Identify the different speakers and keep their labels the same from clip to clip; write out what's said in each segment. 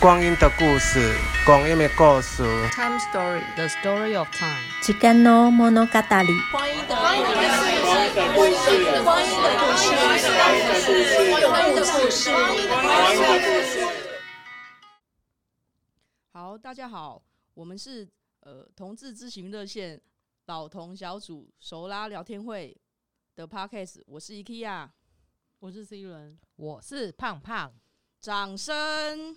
Speaker 1: 光阴的故事，光阴的故事。
Speaker 2: Time story, the story of time.
Speaker 3: 時間の物語。
Speaker 2: 光阴的故事。好，大家好，我们是同志咨询热线老同小组熟拉聊天会的 Podcast， 我是 IKEA，
Speaker 4: 我是 C 轮，我是胖胖，
Speaker 2: 掌声！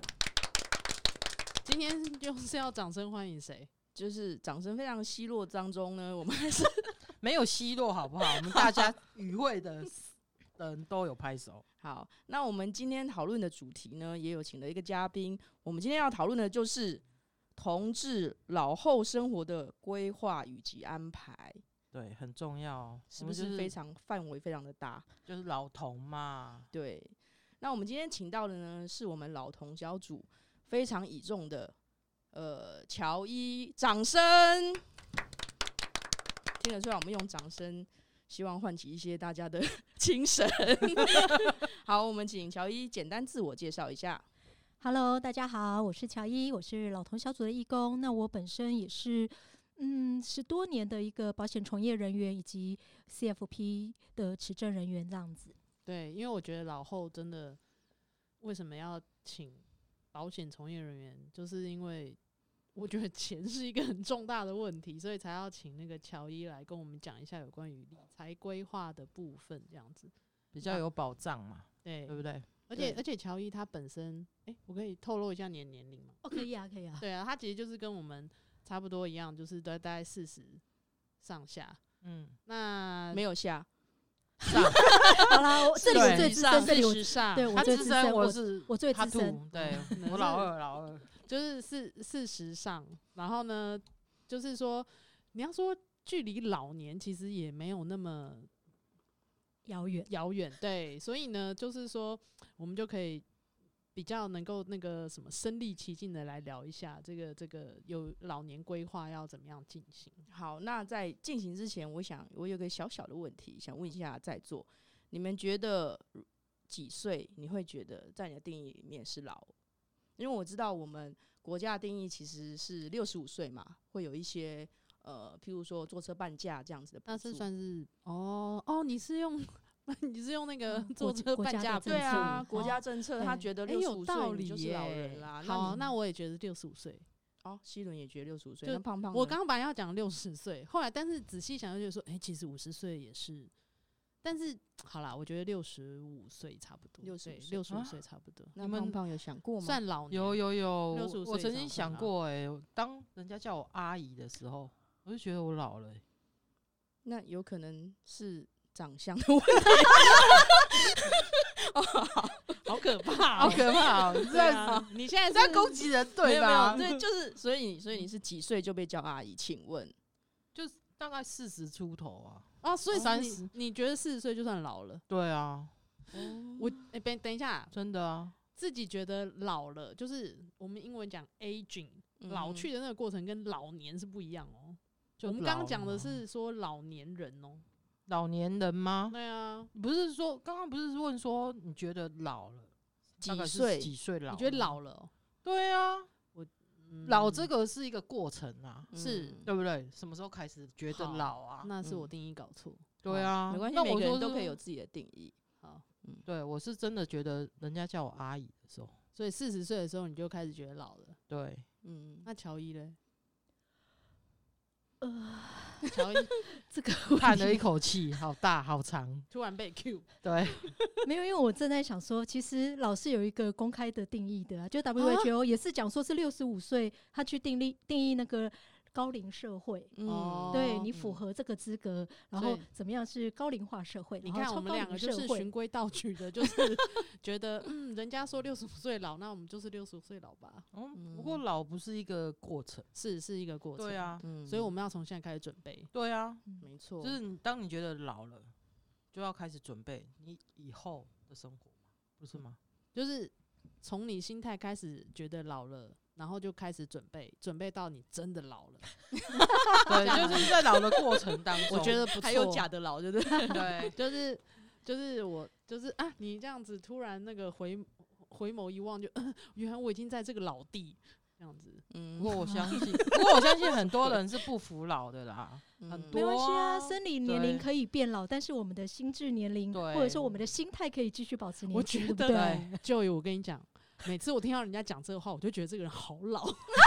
Speaker 4: 今天就是要掌声欢迎谁？
Speaker 2: 就是掌声非常稀落当中呢，我们还是
Speaker 4: 没有奚落好不好？我们大家与会的人都有拍手。
Speaker 2: 好，那我们今天讨论的主题呢，也有请了一个嘉宾。我们今天要讨论的就是同志老后生活的规划以及安排。
Speaker 4: 对，很重要，
Speaker 2: 是不是非常范围非常的大？
Speaker 4: 就是老同嘛。
Speaker 2: 对，那我们今天请到的呢，是我们老同小组非常倚重的乔伊，掌声！听得出来，我们用掌声，希望唤起一些大家的精神。好，我们请乔伊简单自我介绍一下。
Speaker 3: Hello， 大家好，我是乔伊，我是老同小组的义工。那我本身也是10多年的一个保险从业人员，以及 CFP 的持证人员这样子。
Speaker 4: 对，因为我觉得老后真的为什么要请保险从业人员，就是因为我觉得钱是一个很重大的问题，所以才要请那个乔伊来跟我们讲一下有关于理财规划的部分，这样子比较有保障嘛，对不对？而且乔伊他本身，我可以透露一下你的年龄吗？
Speaker 3: 可以啊，可以啊。
Speaker 4: 对啊，他其实就是跟我们差不多一样，就是大概40上下。那
Speaker 2: 没有下。
Speaker 3: 好啦，这里我最资深，这里我
Speaker 4: 上，
Speaker 3: 对我最资深，我最
Speaker 4: 资
Speaker 3: 深，
Speaker 4: 对我老二，就是40上。然后呢，就是说你要说距离老年其实也没有那么遥远，对，所以呢，就是说我们就可以比较能够那个什么身临其境的来聊一下这个有老年规划要怎么样进行。
Speaker 2: 好，那在进行之前，我有个小小的问题想问一下在座，你们觉得几岁你会觉得在你的定义里面是老？因为我知道我们国家的定义其实是65岁嘛，会有一些譬如说坐车半价这样子的补助，
Speaker 4: 那是算是你是用那个坐车半价
Speaker 2: 对啊，国家政策，他觉得65岁你就是老人啦。
Speaker 4: 好，那我也觉得65岁。
Speaker 2: 希伦也觉得65岁，那胖胖
Speaker 4: 我刚刚本来要讲60岁，后来但是仔细想就觉得说，其实50岁也是，但是好啦，我觉得65岁差不多，65岁差不多。
Speaker 2: 那胖胖有想过吗？
Speaker 4: 算老年？
Speaker 5: 有
Speaker 4: ，65岁
Speaker 5: 我曾经想过当人家叫我阿姨的时候，我就觉得我老了。
Speaker 2: 那有可能是长相的问题。好可怕，
Speaker 5: 好可怕！
Speaker 2: 你现在是
Speaker 5: 在攻击人对吧？
Speaker 2: 对，就是所以你是几岁就被叫阿姨？请问，
Speaker 5: 就是大概40出头啊。
Speaker 4: 所以30，你觉得40岁就算老了？
Speaker 5: 对啊。
Speaker 4: 我等一下，
Speaker 5: 真的啊，
Speaker 4: 自己觉得老了，就是我们英文讲 aging，老去的那个过程跟老年是不一样哦。我们刚刚讲的是说老年人哦。
Speaker 5: 老年人吗？
Speaker 4: 对啊，
Speaker 5: 不是说刚刚不是问说你觉得老了
Speaker 2: 几岁
Speaker 5: 老了？
Speaker 4: 你觉得老了？
Speaker 5: 对啊，老这个是一个过程啊，
Speaker 4: 是
Speaker 5: 对不对？什么时候开始觉得老啊？
Speaker 4: 那是我定义搞错。
Speaker 5: 对啊，
Speaker 2: 没关系，每个人都可以有自己的定义。
Speaker 4: 好，
Speaker 5: 对，我是真的觉得人家叫我阿姨的时候，
Speaker 4: 所以40岁的时候你就开始觉得老了。
Speaker 5: 对，
Speaker 4: 那乔伊嘞？
Speaker 5: 乔伊这个叹了一口气，好大好长，
Speaker 4: 突然被 Q。
Speaker 5: 对，
Speaker 3: 没有，因为我正在想说，其实老是有一个公开的定义的就 WHO 也是讲说是65岁，他去定义那个高龄社会，对你符合这个资格，然后怎么样是高龄化社会？
Speaker 4: 你看我们两个就是循规蹈矩的，就是觉得人家说65岁老，那我们就是65岁老吧。
Speaker 5: 不过老不是一个过程，
Speaker 4: 是一个过程。
Speaker 5: 对啊，
Speaker 4: 所以我们要从现在开始准备。
Speaker 5: 对啊，
Speaker 2: 没错，
Speaker 5: 就是当你觉得老了，就要开始准备你以后的生活，不是吗？
Speaker 4: 就是从你心态开始觉得老了。然后就开始准备到你真的老了。
Speaker 5: 对，就是在老的过程当中，
Speaker 4: 我觉得不错。
Speaker 2: 还有假的老，对不对？
Speaker 4: 对，就是我就是你这样子突然那个回回眸一望就，原来我已经在这个老地这样子。
Speaker 5: 不过我相信很多人是不服老的啦，很多
Speaker 3: 没关系啊，生理年龄可以变老，但是我们的心智年龄或者说我们的心态可以继续保持年轻，
Speaker 4: 我觉得
Speaker 3: 对。
Speaker 4: Joy，我跟你讲，每次我听到人家讲这个话，我就觉得这个人好老。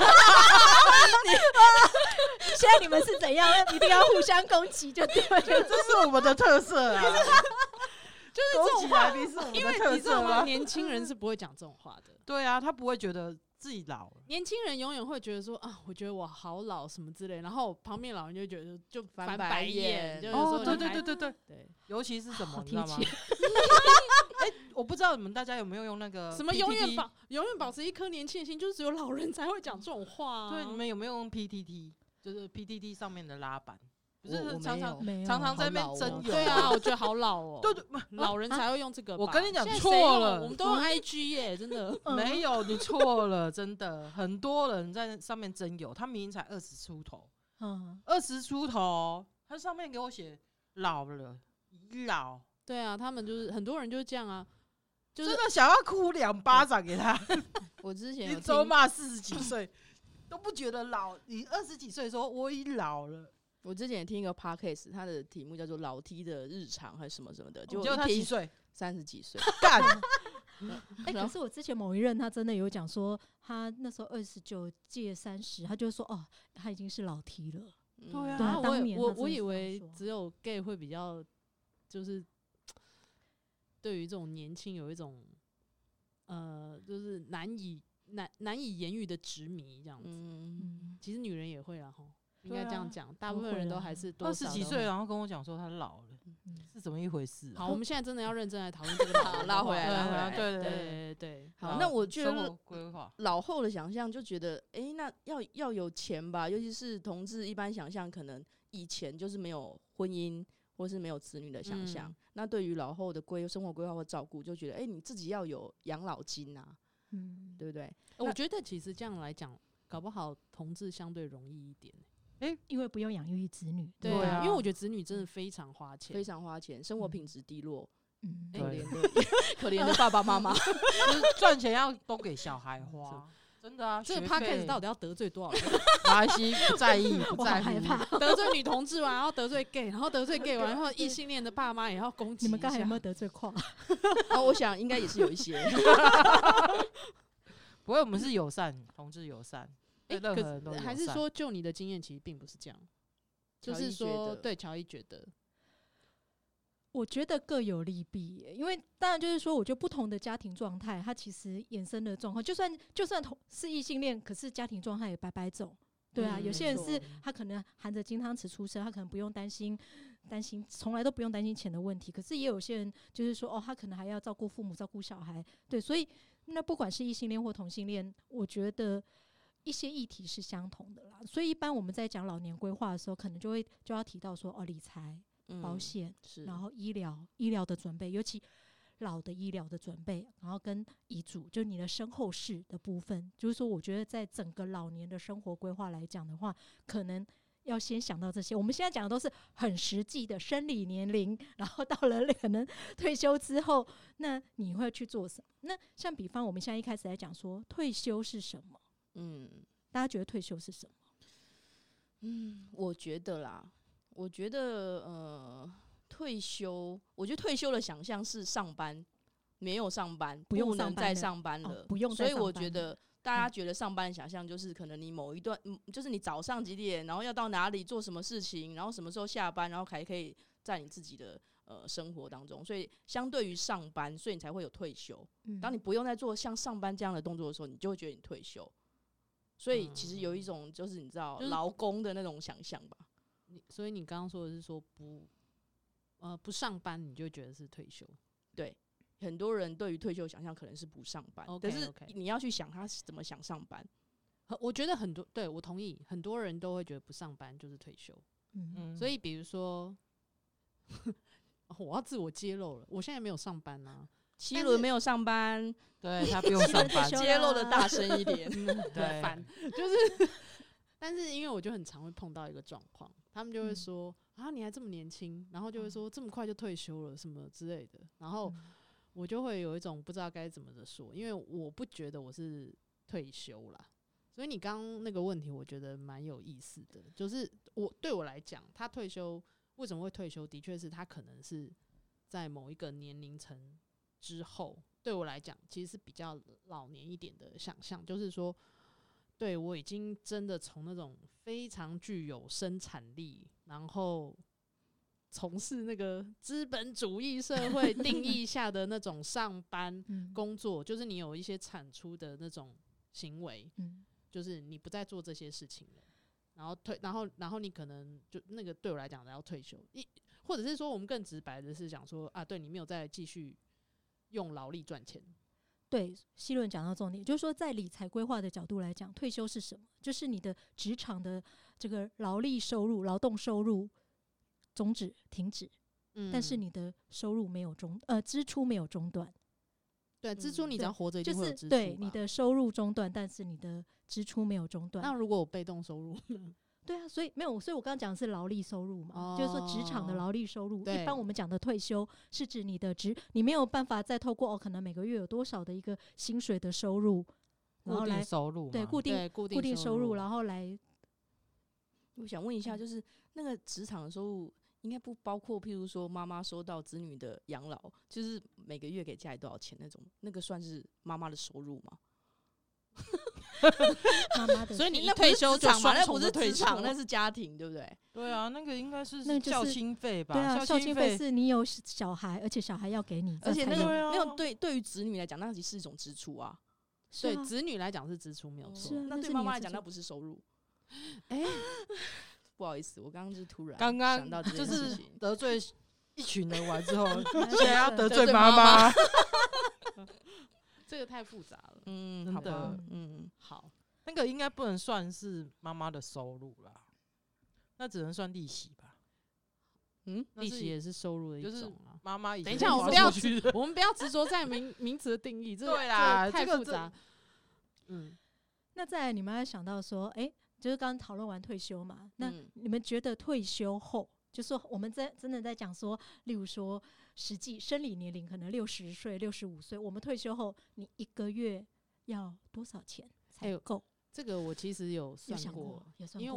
Speaker 3: 现在你们是怎样？一定要互相攻击就对了，
Speaker 5: 这是我们的特色啊。
Speaker 4: 就是这种话，
Speaker 5: 是我们
Speaker 4: 因为
Speaker 5: 的特
Speaker 4: 你知道吗？
Speaker 5: 色吗？
Speaker 4: 年轻人是不会讲这种话的。
Speaker 5: 对啊，他不会觉得自己老了。
Speaker 4: 年轻人永远会觉得说啊，我觉得我好老什么之类，然后旁边老人就觉得就翻白眼，就是说对，
Speaker 5: 尤其是什么，你知道吗？我不知道你们大家有没有用那个
Speaker 4: 什么永远保持一颗年轻的心，就是只有老人才会讲这种话啊。
Speaker 5: 对，你们有没有用 PTT？ 就是 PTT 上面的拉板，不是
Speaker 2: 我
Speaker 5: 常
Speaker 3: 没有
Speaker 5: 常在那边征友。
Speaker 4: 对啊，我觉得好老哦。
Speaker 5: 对，
Speaker 4: 老人才会用这个吧。
Speaker 5: 我跟你讲
Speaker 4: 现在
Speaker 5: 错了，
Speaker 4: 我们都用 IG 耶，真的。
Speaker 5: 没有，你错了，真的。很多人在上面征友，他明明才20出头，20出头，他上面给我写老了，已老。
Speaker 4: 对啊，他们就是很多人就是这样啊，就是
Speaker 5: 真的想要哭2巴掌给他。
Speaker 2: 我之前
Speaker 5: 一周骂40几岁都不觉得老，你20几岁说我已老了。
Speaker 2: 我之前也听一个 podcast， 它的题目叫做“老 T 的日常”还是什么什么的，
Speaker 5: 结果他几岁
Speaker 2: ？30几岁，
Speaker 5: 干。
Speaker 3: 可是我之前某一任他真的有讲说，他那时候29届30，他就说哦，他已经是老 T 了。
Speaker 5: 对啊，
Speaker 3: 当年
Speaker 4: 我以为只有 gay 会比较，就是对于这种年轻有一种就是难以言喻的执迷这样子。其实女人也会啦齁。应该这样讲，大部分人都还是多少
Speaker 5: 20几岁，然后跟我讲说他老了，是怎么一回事？
Speaker 4: 好，我们现在真的要认真来讨论这个
Speaker 2: 拉回来，
Speaker 4: 对。
Speaker 2: 好，那我觉得
Speaker 5: 规划
Speaker 2: 老后的想象就觉得，那要有钱吧，尤其是同志一般想象，可能以前就是没有婚姻或是没有子女的想象。那对于老后的生活规划或照顾，就觉得，你自己要有养老金啊，对不对？
Speaker 4: 我觉得其实这样来讲，搞不好同志相对容易一点。
Speaker 3: 因为不用养育子女，
Speaker 4: 对啊，因为我觉得子女真的非常花钱，
Speaker 2: 非常花钱，生活品质低落，
Speaker 5: 可
Speaker 2: 怜的爸爸妈妈，
Speaker 5: 就是赚钱要都给小孩花，真的啊。
Speaker 4: 这个 podcast 到底要得罪多少人？
Speaker 5: 没关系，不在意，不在乎。
Speaker 4: 得罪女同志完，然后得罪 gay， 然后得罪 gay 完，然后异性恋的爸妈也要攻击。
Speaker 3: 你们刚才有没有得罪跨？
Speaker 2: 我想应该也是有一些。
Speaker 5: 不会，我们是友善，同志友善。任何人都
Speaker 4: 还是说，就你的经验，其实并不是这样。就是说，对乔伊觉得，
Speaker 3: 我觉得各有利弊耶，因为当然就是说，我觉得不同的家庭状态，它其实衍生的状况，就算是异性恋，可是家庭状态也百百种。对啊，有些人是他可能含着金汤匙出生，他可能不用担心，从来都不用担心钱的问题。可是也有些人就是说，他可能还要照顾父母、照顾小孩。对，所以那不管是异性恋或同性恋，我觉得一些议题是相同的啦，所以一般我们在讲老年规划的时候，可能就要提到说理财、保险，然后医疗的准备，尤其老的医疗的准备，然后跟遗嘱，就你的身后事的部分，就是说，我觉得在整个老年的生活规划来讲的话，可能要先想到这些。我们现在讲的都是很实际的生理年龄，然后到了可能退休之后，那你会去做什么？那像比方我们现在一开始来讲说退休是什么？大家觉得退休是什么？
Speaker 2: 我觉得退休，我觉得退休的想象是上班，没有上班，不能再上班了，
Speaker 3: 不用再上班了。
Speaker 2: 所以我觉得大家觉得上班的想象就是可能你某一段，就是你早上几点，然后要到哪里做什么事情，然后什么时候下班，然后还可以在你自己的生活当中。所以相对于上班，所以你才会有退休。当你不用再做像上班这样的动作的时候，你就会觉得你退休。所以其实有一种就是你知道劳工的那种想象吧。
Speaker 4: 所以你刚刚说的是说不上班你就觉得是退休。
Speaker 2: 对，很多人对于退休想象可能是不上班，但是你要去想他是怎么想上班。
Speaker 4: 我觉得对，我同意，很多人都会觉得不上班就是退休。所以比如说我要自我揭露了，我现在没有上班啊。
Speaker 2: 七轮没有上班，
Speaker 5: 对，他不用上班，
Speaker 2: 揭露的大声一点。
Speaker 4: 对，烦就是，但是因为我就很常会碰到一个状况，他们就会说你还这么年轻，然后就会说这么快就退休了什么之类的，然后我就会有一种不知道该怎么的说，因为我不觉得我是退休啦。所以你刚刚那个问题，我觉得蛮有意思的，就是对我来讲，他退休为什么会退休？的确是他可能是在某一个年龄层之后，对我来讲，其实是比较老年一点的想象，就是说，对我已经真的从那种非常具有生产力，然后从事那个资本主义社会定义下的那种上班工作，就是你有一些产出的那种行为，就是你不再做这些事情了，然后你可能就那个对我来讲要退休，或者是说我们更直白的是讲说啊，对你没有再继续用劳力赚钱。
Speaker 3: 对，希伦讲到重点，就是说在理财规划的角度来讲，退休是什么？就是你的职场的这个劳力收入、劳动收入终止、停止，但是你的收入没有支出没有中断。
Speaker 4: 对，支出你只要活着一定会有支出吧，
Speaker 3: 对，你的收入中断，但是你的支出没有中断。
Speaker 4: 那如果有被动收入呢？
Speaker 3: 对啊，所以我刚刚讲的是劳力收入嘛，就是说职场的劳力收入。一般我们讲的退休是指你没有办法再透过可能每个月有多少的一个薪水的收入，然后来
Speaker 5: 固定收入，
Speaker 3: 对固定收入，然后来。
Speaker 2: 我想问一下，就是那个职场的收入应该不包括，譬如说妈妈收到子女的养老，就是每个月给家里多少钱那种，那个算是妈妈的收入吗？
Speaker 3: 妈妈的，
Speaker 4: 所以你一退休就双重的退休，
Speaker 2: 那是家庭，对不对？
Speaker 5: 对啊，那个应该是孝亲费吧？
Speaker 3: 对啊，孝亲费是你有小孩，而且小孩要给你，
Speaker 2: 而且那个对于子女来讲，那其实是一种支出啊。
Speaker 4: 对子女来讲是支出，没有错。
Speaker 2: 那对妈妈来讲，那不是收入。不好意思，我刚刚就是突然想到这件事情，
Speaker 5: 得罪一群人完之后，现在要得罪妈妈。
Speaker 4: 这个太复杂了，
Speaker 5: 真的，
Speaker 4: 好，
Speaker 5: 那个应该不能算是妈妈的收入啦，那只能算利息吧。
Speaker 4: 利息也是收入的一种啊。
Speaker 5: 妈妈以前
Speaker 4: 等一下，我们不要执着在名词的定义，
Speaker 5: 对啦，
Speaker 4: 太复杂。
Speaker 3: 那再来，你们要想到说，就是刚刚讨论完退休嘛，那你们觉得退休后？就说我们真的在讲说，例如说实际生理年龄可能60岁、65岁，我们退休后，你一个月要多少钱才够？
Speaker 4: 这个我其实有算过，因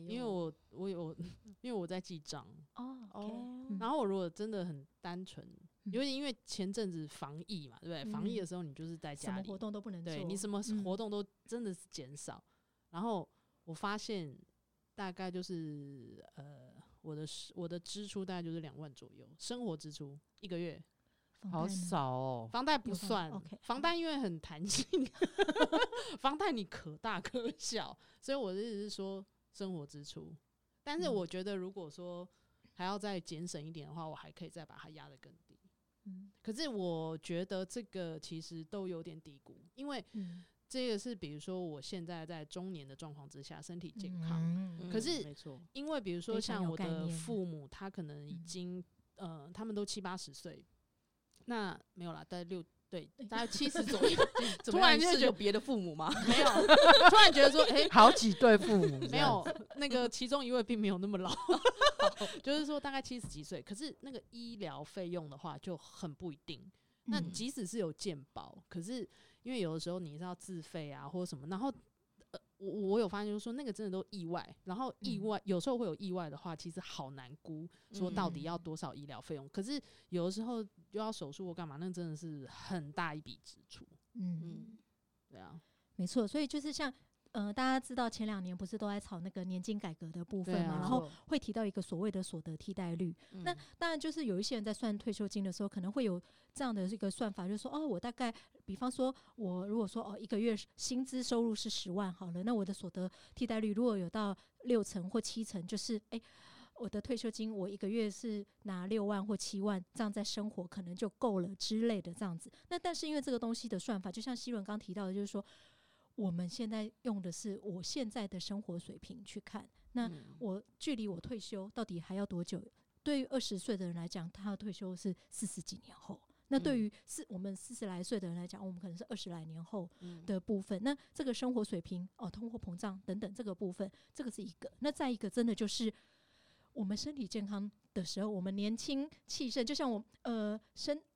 Speaker 4: 为我在记账然后我如果真的很单纯，因为前阵子防疫嘛，对不对？防疫的时候你就是在家里，
Speaker 3: 什么活动都不能做，
Speaker 4: 对你什么活动都真的是减少。然后我发现大概就是我的支出大概就是2万左右，生活支出一个月。
Speaker 5: 好少哦，
Speaker 4: 房贷不算，房贷因为很弹性，房贷你可大可小，所以我的意思是说生活支出。但是我觉得如果说还要再节省一点的话，我还可以再把它压得更低。可是我觉得这个其实都有点低估，因为这个是比如说我现在在中年的状况之下，身体健康，可是因为比如说像我的父母，他可能已经他们都70、80岁。那没有啦，大概大概70左右。
Speaker 2: 突然就有别的父母吗？
Speaker 4: 没有，突然觉得说，
Speaker 5: 好几对父母
Speaker 4: 没有，那个其中一位并没有那么老，就是说大概70几岁。可是那个医疗费用的话就很不一定。那即使是有健保，可是因为有的时候你是要自费啊或者什么，然后我有发现就是说那个真的都意外，然后有时候会有意外的话，其实好难估说到底要多少医疗费用。可是有的时候又要手术或干嘛，那真的是很大一笔支出。对啊，
Speaker 3: 没错。所以就是像大家知道前2年不是都在吵那个年金改革的部分嘛，然后会提到一个所谓的所得替代率。那当然就是有一些人在算退休金的时候，可能会有这样的一个算法，就是说我大概，比方说我如果说一个月薪资收入是10万好了，那我的所得替代率如果有到6成或7成，就是我的退休金我一个月是拿6万或7万，这样在生活可能就够了之类的这样子。那但是因为这个东西的算法，就像希伦刚提到的，就是说我们现在用的是我现在的生活水平去看，那我距离我退休到底还要多久？对于20岁的人来讲，他的退休是40几年后。那对于我们40来岁的人来讲，我们可能是20来年后的部分。那这个生活水平通货膨胀等等这个部分，这个是一个。那再一个，真的就是我们身体健康的时候，我们年轻气盛，就像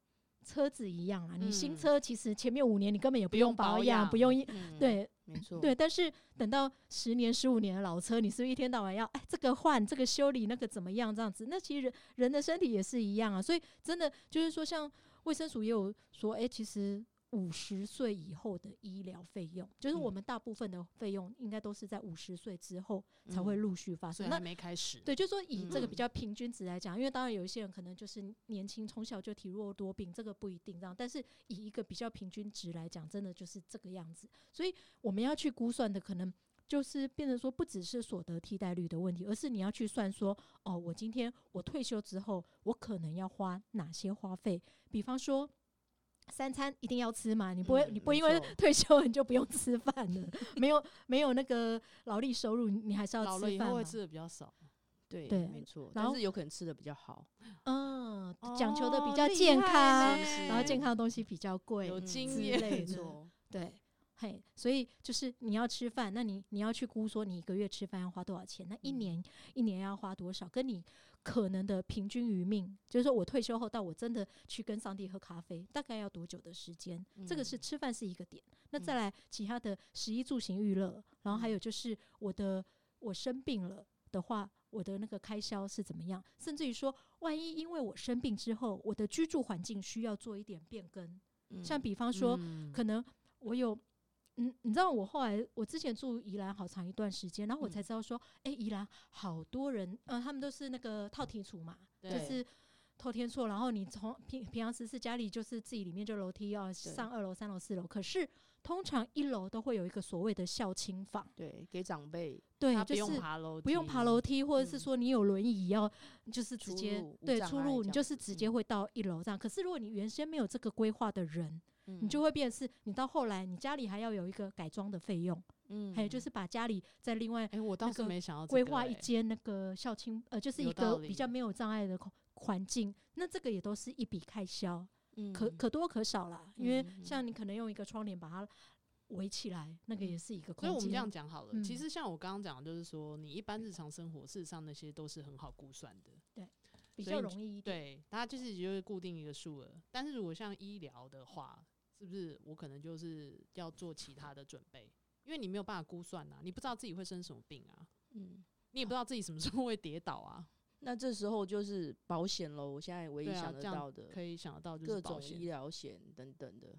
Speaker 3: 车子一样啊，你新车其实前面5年你根本也不用保养，不用对，
Speaker 2: 没错，
Speaker 3: 对。但是等到10年、15年的老车，你是不是一天到晚要这个换、这个修理、那个怎么样这样子？那其实人的身体也是一样啊。所以真的就是说，像卫生署也有说，其实50岁以后的医疗费用，就是我们大部分的费用应该都是在50岁之后才会陆续发生。
Speaker 4: 那还没开始。
Speaker 3: 对，就是说以这个比较平均值来讲，因为当然有一些人可能就是年轻，从小就体弱多病，这个不一定这样。但是以一个比较平均值来讲，真的就是这个样子。所以我们要去估算的，可能就是变成说，不只是所得替代率的问题，而是你要去算说，我今天我退休之后，我可能要花哪些花费，比方说。3餐一定要吃嘛？你不会因为退休你就不用吃饭了？没有那个劳力收入，你还是要吃饭嘛。
Speaker 4: 老了以后会吃的比较少，
Speaker 2: 对，没错。但是有可能吃的比较好，
Speaker 3: 讲求的比较健康，然后健康的东西比较贵，
Speaker 4: 有经验，
Speaker 3: 没错，对。所以就是你要吃饭，那你要去估说你1个月吃饭要花多少钱，那一年要花多少，跟你可能的平均余命，就是说我退休后到我真的去跟上帝喝咖啡，大概要多久的时间？这个是吃饭是一个点，那再来其他的食衣住行娱乐，然后还有就是我生病了的话，我的那个开销是怎么样？甚至于说，万一因为我生病之后，我的居住环境需要做一点变更，像比方说，可能我有。你知道我之前住宜兰好长一段时间，然后我才知道说，宜兰好多人，他们都是那个套体厝嘛，就是透天厝，然后你从平常时是家里就是自己里面就楼梯要上2楼、3楼、4楼，可是通常1楼都会有一个所谓的孝亲房，
Speaker 2: 对，给长辈，
Speaker 3: 对，
Speaker 4: 他
Speaker 3: 就是
Speaker 4: 不用爬楼梯，
Speaker 3: 或者是说你有轮椅要就是直接出入，你就是直接会到1楼这样。可是如果你原先没有这个规划的人，你就会变成是你到后来你家里还要有一个改装的费用，还有就是把家里再另外
Speaker 4: 我当时没想到
Speaker 3: 规划一间那个孝亲就是一个比较没有障碍的环境，那这个也都是一笔开销，可多可少啦，因为像你可能用一个窗帘把它围起来，那个也是一个空间。
Speaker 4: 所以我们这样讲好了，其实像我刚刚讲的，就是说你一般日常生活，事实上那些都是很好估算的，
Speaker 3: 对，比较容易一点。
Speaker 4: 对，它就是就会固定一个数额。但是如果像医疗的话，是不是我可能就是要做其他的准备？因为你没有办法估算啊，你不知道自己会生什么病啊，你也不知道自己什么时候会跌倒啊。
Speaker 2: 那这时候就是保险咯，我现在唯一想得到的，
Speaker 4: 可以想得到就是
Speaker 2: 各种医疗险等等的。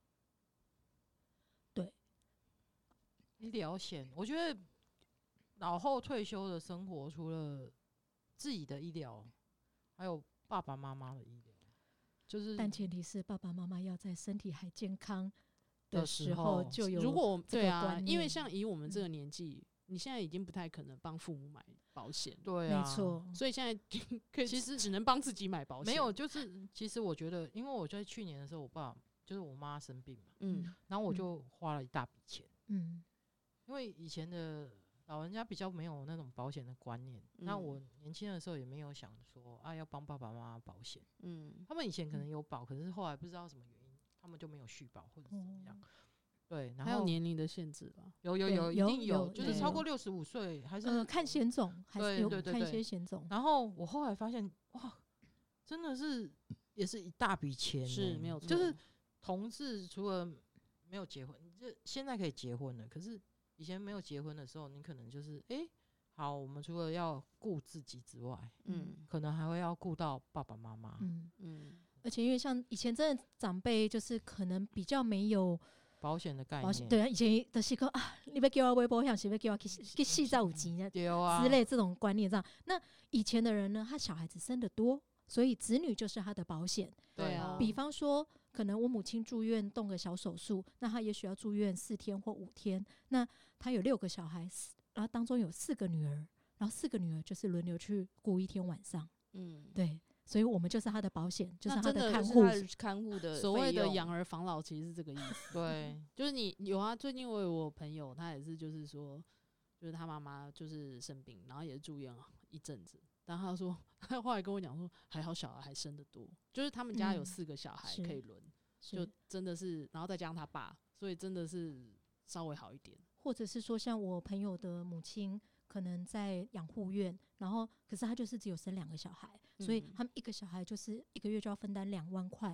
Speaker 3: 对，
Speaker 5: 医疗险，我觉得老后退休的生活，除了自己的医疗，还有爸爸妈妈的医疗。
Speaker 3: 但前提是爸爸妈妈要在身体还健康的时候就有。
Speaker 4: 如果对啊，因为像以我们这个年纪，你现在已经不太可能帮父母买保险，
Speaker 5: 对啊，
Speaker 3: 没错。
Speaker 4: 所以现在其实只能帮自己买保险。
Speaker 5: 没有，就是其实我觉得，因为我在去年的时候，我妈生病嘛，然后我就花了一大笔钱，因为以前的老人家比较没有那种保险的观念，那我年轻的时候也没有想说要帮爸爸妈妈保险，他们以前可能有保，可是后来不知道什么原因，他们就没有续保或者怎么样。对，然后
Speaker 4: 还有年龄的限制吧？
Speaker 5: 有，一定有，就是超过65岁还是
Speaker 3: 看险种，还是有看一些险种。
Speaker 5: 然后我后来发现，哇，真的是也是一大笔钱，
Speaker 4: 是没有错。
Speaker 5: 就是同志除了没有结婚，就现在可以结婚了，可是以前没有结婚的时候，你可能就是好，我们除了要顾自己之外，可能还会要顾到爸爸妈妈，
Speaker 3: 而且因为像以前真的长辈就是可能比较没有
Speaker 5: 保险的概念，
Speaker 3: 对啊，以前的是说你要叫我买保险，是要叫我去洗澡有钱之类这种观念这样。那以前的人呢，他小孩子生得多，所以子女就是他的保险。
Speaker 4: 对啊，
Speaker 3: 比方说，可能我母亲住院动个小手术，那他也许要住院4天或5天。那他有6个小孩，然后当中有4个女儿，然后4个女儿就是轮流去顾1天晚上。对。所以我们就是他的保险，就是他的
Speaker 2: 看护的
Speaker 4: 所谓的养儿防老，其实是这个意思。
Speaker 5: 对，
Speaker 4: 就是你有啊。最近我有我朋友，他也是，就是说，就是他妈妈就是生病，然后也是住院一阵子。然后他说，他后来跟我讲说，还好小孩还生得多，就是他们家有4个小孩可以轮，就真的是，然后再加上他爸，所以真的是稍微好一点。
Speaker 3: 或者是说，像我朋友的母亲。可能在养护院，然后可是他就是只有生2个小孩，所以他们1个小孩就是1个月就要分担2万块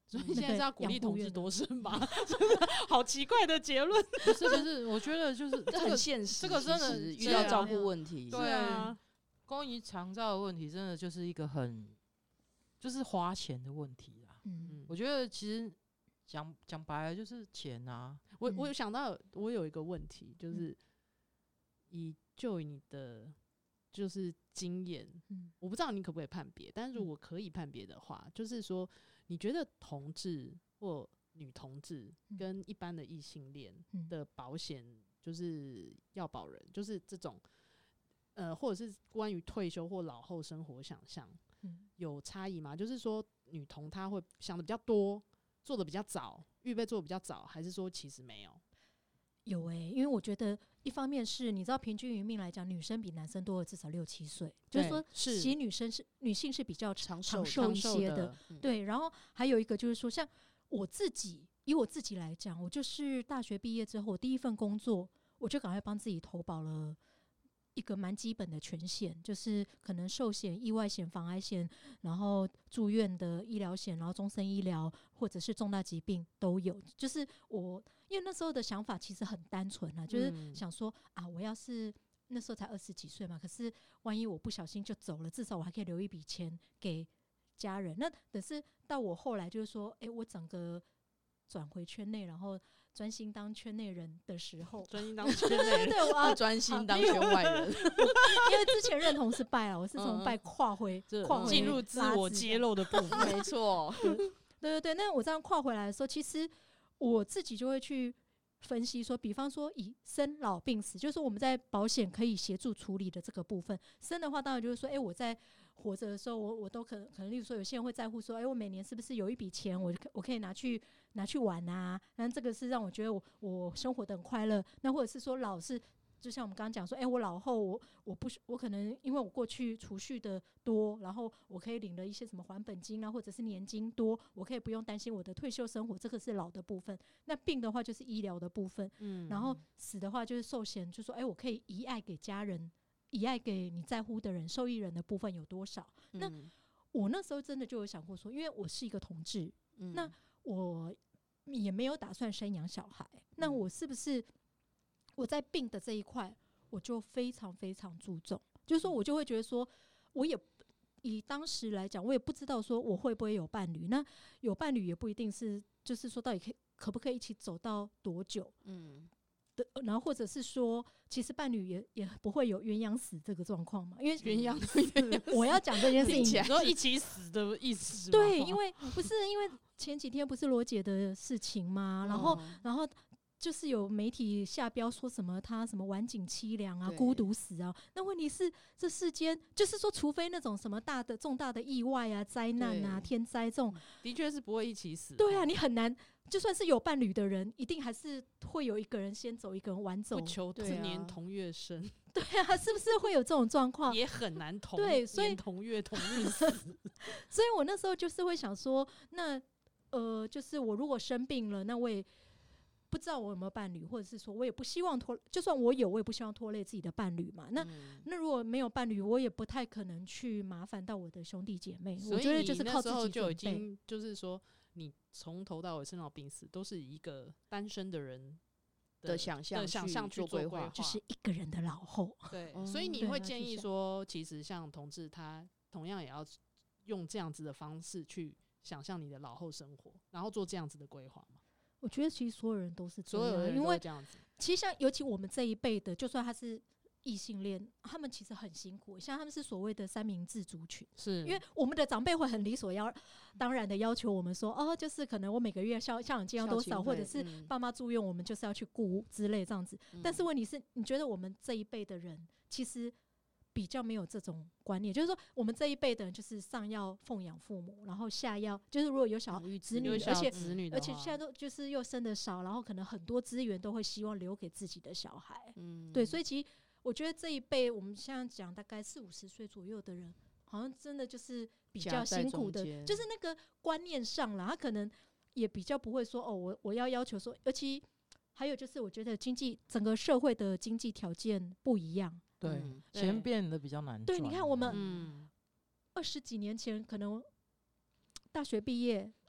Speaker 4: 所以现在是要鼓励同志多生吗？真的好奇怪的结论。
Speaker 5: 不是，我觉得就是
Speaker 2: 这很现实，
Speaker 5: 这个真的
Speaker 2: 遇到照顾问题，
Speaker 5: 对啊，关于长照的问题，真的就是一个就是花钱的问题啦。我觉得其实讲白了就是钱啊。
Speaker 4: 我有想到，我有一个问题，就是就你的就是经验，我不知道你可不可以判别，但是如果可以判别的话，就是说，你觉得同志或女同志跟一般的异性恋的保险，就是要保人，就是这种或者是关于退休或老后生活想象，有差异吗？就是说，女同她会想的比较多，做的比较早，预备做的比较早，还是说其实没有？
Speaker 3: 有因为我觉得一方面是你知道平均余命来讲，女生比男生多了至少6-7岁，就是说其实女性是比较长寿一些的，对。然后还有一个就是说，像以我自己来讲，我就是大学毕业之后，我第一份工作我就赶快帮自己投保了一个蛮基本的权险，就是可能寿险、意外险、防癌险，然后住院的医疗险，然后终身医疗或者是重大疾病都有。就是因为那时候的想法其实很单纯啦，就是想说我要是那时候才20几岁嘛，可是万一我不小心就走了，至少我还可以留一笔钱给家人。那可是到我后来就是说，我整个转回圈内，然后专心当圈内人的时候，
Speaker 4: 专心当圈内人，
Speaker 3: 对，我要
Speaker 2: 专心当圈外人。
Speaker 3: 因为之前认同是拜了，我是从拜跨回
Speaker 4: 进入自我揭露的部分，
Speaker 2: 没错。
Speaker 3: 对。那我这样跨回来的时候，其实我自己就会去分析说，比方说以生老病死，就是我们在保险可以协助处理的这个部分。生的话，当然就是说，我在活着的时候，我都可能，例如说，有些人会在乎说，我每年是不是有一笔钱，我可以拿去玩啊？那这个是让我觉得我生活的很快乐。那或者是说，就像我们刚刚讲说，我老后我可能因为我过去储蓄的多，然后我可以领了一些什么还本金啊，或者是年金多，我可以不用担心我的退休生活，这个是老的部分。那病的话就是医疗的部分，然后死的话就是寿险，就说我可以遗爱给家人，遗爱给你在乎的人，受益人的部分有多少？那我那时候真的就有想过说，因为我是一个同志，那我也没有打算生养小孩，那我是不是我在病的这一块，我就非常非常注重，就是说我就会觉得说，我也以当时来讲，我也不知道说我会不会有伴侣，那有伴侣也不一定是，就是说到底可不可以一起走到多久，然后或者是说，其实伴侣也不会有鸳鸯死这个状况嘛，因为
Speaker 4: 鸳鸯死，
Speaker 3: 我要讲这件事情，
Speaker 4: 你说一起死的意思是吗？
Speaker 3: 对，因为前几天不是罗姐的事情吗？然后就是有媒体下标说什么他什么晚景凄凉啊，孤独死啊。那问题是这世间就是说，除非那种什么重大的意外啊、灾难啊、天灾这种，
Speaker 4: 的确是不会一起死。
Speaker 3: 对啊，你很难，就算是有伴侣的人，一定还是会有一个人先走，一个人晚走。
Speaker 4: 不求同年同月生。
Speaker 3: 对啊，是不是会有这种状况？
Speaker 4: 也很难
Speaker 3: 所以
Speaker 4: 同月同日死。
Speaker 3: 所以我那时候就是会想说，那就是我如果生病了，那我也不知道我有没有伴侣，或者是说我也不希望就算我有，我也不希望拖累自己的伴侣嘛。那如果没有伴侣，我也不太可能去麻烦到我的兄弟姐妹。我觉得就是靠自己准备。
Speaker 4: 就已经就是说，你从头到尾生老病死都是以一个单身的人
Speaker 2: 的想象
Speaker 4: 去做规划，
Speaker 3: 就是一个人的老后。
Speaker 4: 对，所以你会建议说，其实像同志他同样也要用这样子的方式去想象你的老后生活，然后做这样子的规划吗？
Speaker 3: 我觉得其实所有人都是这样，
Speaker 4: 所有人都会这样子。
Speaker 3: 其实像尤其我们这一辈的，就算他是异性恋，他们其实很辛苦。像他们是所谓的三明治族群，
Speaker 4: 是
Speaker 3: 因为我们的长辈会很理所当然的要求我们说，就是可能我每个月孝养金要多少，或者是爸妈住院，我们就是要去顾之类这样子。但是问题是，你觉得我们这一辈的人其实比较没有这种观念，就是说我们这一辈的人就是上要奉养父母，然后下要就是如果有子女，而且现在都就是又生得少，然后可能很多资源都会希望留给自己的小孩。对，所以其实我觉得这一辈我们现在讲大概40-50岁左右的人，好像真的就是比较辛苦的，就是那个观念上啦，他可能也比较不会说我要求说，尤其还有就是我觉得整个社会的经济条件不一样。
Speaker 5: 对，钱变得比较难赚。
Speaker 3: 对，你看我们20几年前可能大学毕业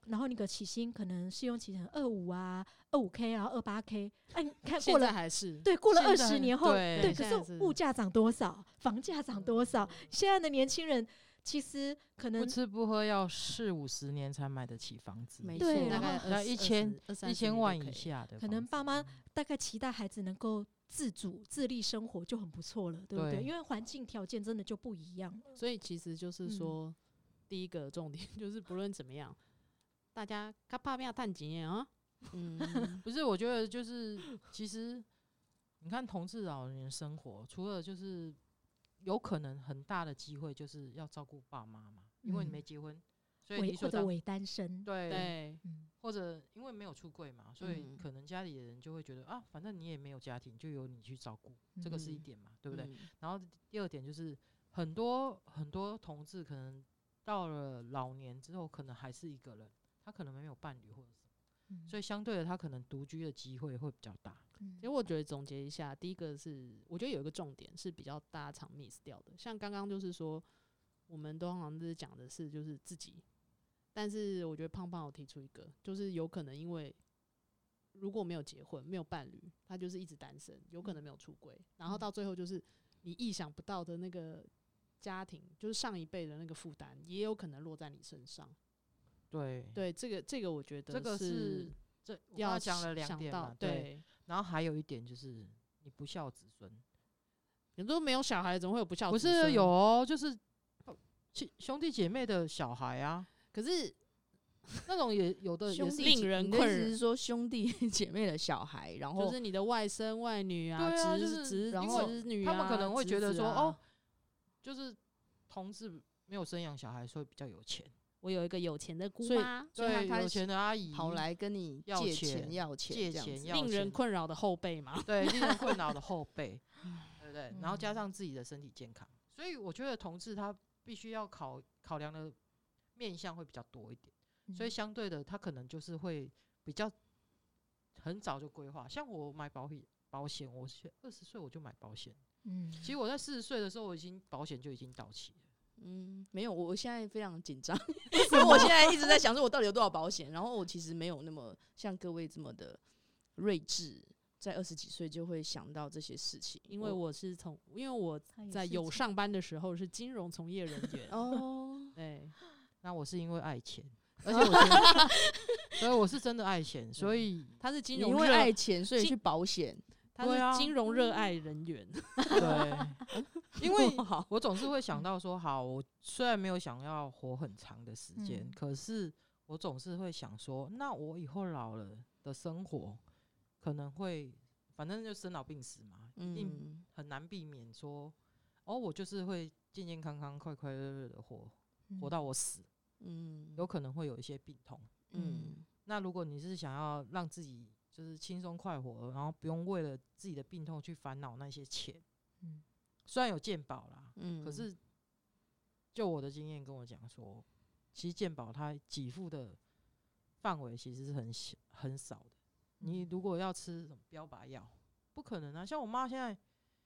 Speaker 3: 然后那个起薪可能试用期可能25啊、25K， 然后28K， 你看
Speaker 4: 过了还是
Speaker 3: 对，过了20年后，对，可
Speaker 4: 是
Speaker 3: 物价涨多少，房价涨多少，现在的年轻人其实可能
Speaker 5: 不吃不喝要40-50年才买得起房子，
Speaker 2: 没
Speaker 3: 对，
Speaker 2: 错，
Speaker 3: 然后
Speaker 5: 大概1000万以下的，
Speaker 3: 可能爸妈大概期待孩子能够自主自立生活就很不错了，对不对？因为环境条件真的就不一样了。
Speaker 4: 所以其实就是说，第一个重点就是不论怎么样，大家较怕命赚钱啊。
Speaker 5: 不是，我觉得就是其实你看同志老年生活，除了就是有可能很大的机会就是要照顾爸妈嘛，因为你没结婚，所以
Speaker 3: 或者伪单身，
Speaker 5: 对，或者因为没有出柜嘛，所以可能家里的人就会觉得啊，反正你也没有家庭，就由你去照顾，这个是一点嘛，对不对？然后第二点就是很多同志可能到了老年之后，可能还是一个人，他可能没有伴侣或者什么，所以相对的他可能独居的机会会比较大。
Speaker 4: 其实我觉得总结一下，第一个是我觉得有一个重点是比较大家常 miss 掉的，像刚刚就是说我们都好像是讲的是就是自己，但是我觉得胖胖有提出一个，就是有可能因为如果没有结婚没有伴侣，他就是一直单身，有可能没有出轨，然后到最后就是你意想不到的那个家庭，就是上一辈的那个负担也有可能落在你身上。
Speaker 5: 对，
Speaker 4: 这个我觉得
Speaker 5: 这个是要讲了2点嘛，对。然后还有一点就是你不孝子孙，
Speaker 4: 你说没有小孩怎么会有不孝
Speaker 5: 子孙？不是有哦，就是兄弟姐妹的小孩啊。
Speaker 4: 可是
Speaker 5: 那种也有的也是
Speaker 4: 令人困扰。
Speaker 2: 意思是说兄弟姐妹的小孩，然后
Speaker 4: 就是你的外甥外女啊，
Speaker 5: 对啊，就是
Speaker 4: 侄女
Speaker 5: 啊，他们可能会觉得说，
Speaker 4: 哦，
Speaker 5: 就是同志没有生养小孩，所以比较有钱。
Speaker 4: 我有一个有钱的姑妈，
Speaker 5: 对，有钱的阿姨
Speaker 2: 跑来跟你借钱要钱，
Speaker 4: 令人困扰的后辈嘛。
Speaker 5: 对，令人困扰的后辈，对不对？然后加上自己的身体健康，所以我觉得同志他必须要考量的面向会比较多一点，所以相对的他可能就是会比较很早就规划。像我买保险，我20岁我就买保险，其实我在40岁的时候，保险就已经到期了。
Speaker 2: 没有，我现在非常紧张，因为我现在一直在想说我到底有多少保险，然后我其实没有那么像各位这么的睿智，在20几岁就会想到这些事情。
Speaker 4: 因为我在有上班的时候是金融从业人员
Speaker 2: 哦，
Speaker 4: 对，
Speaker 5: 那我是因为爱钱，而且我觉得，所以我是真的爱钱，所以
Speaker 4: 他是金融
Speaker 2: 因为爱钱所以去保险。
Speaker 4: 他是金融热爱人员，
Speaker 5: 对，因为我总是会想到说，好，我虽然没有想要活很长的时间，可是我总是会想说，那我以后老了的生活可能会，反正就生老病死嘛，一定很难避免说，我就是会健健康康、快快乐乐的活到我死，有可能会有一些病痛，那如果你是想要让自己就是轻松快活，然后不用为了自己的病痛去烦恼那些钱。虽然有健保啦，可是就我的经验跟我讲说，其实健保它给付的范围其实是很少的。你如果要吃什么标靶药，不可能啊！像我妈现在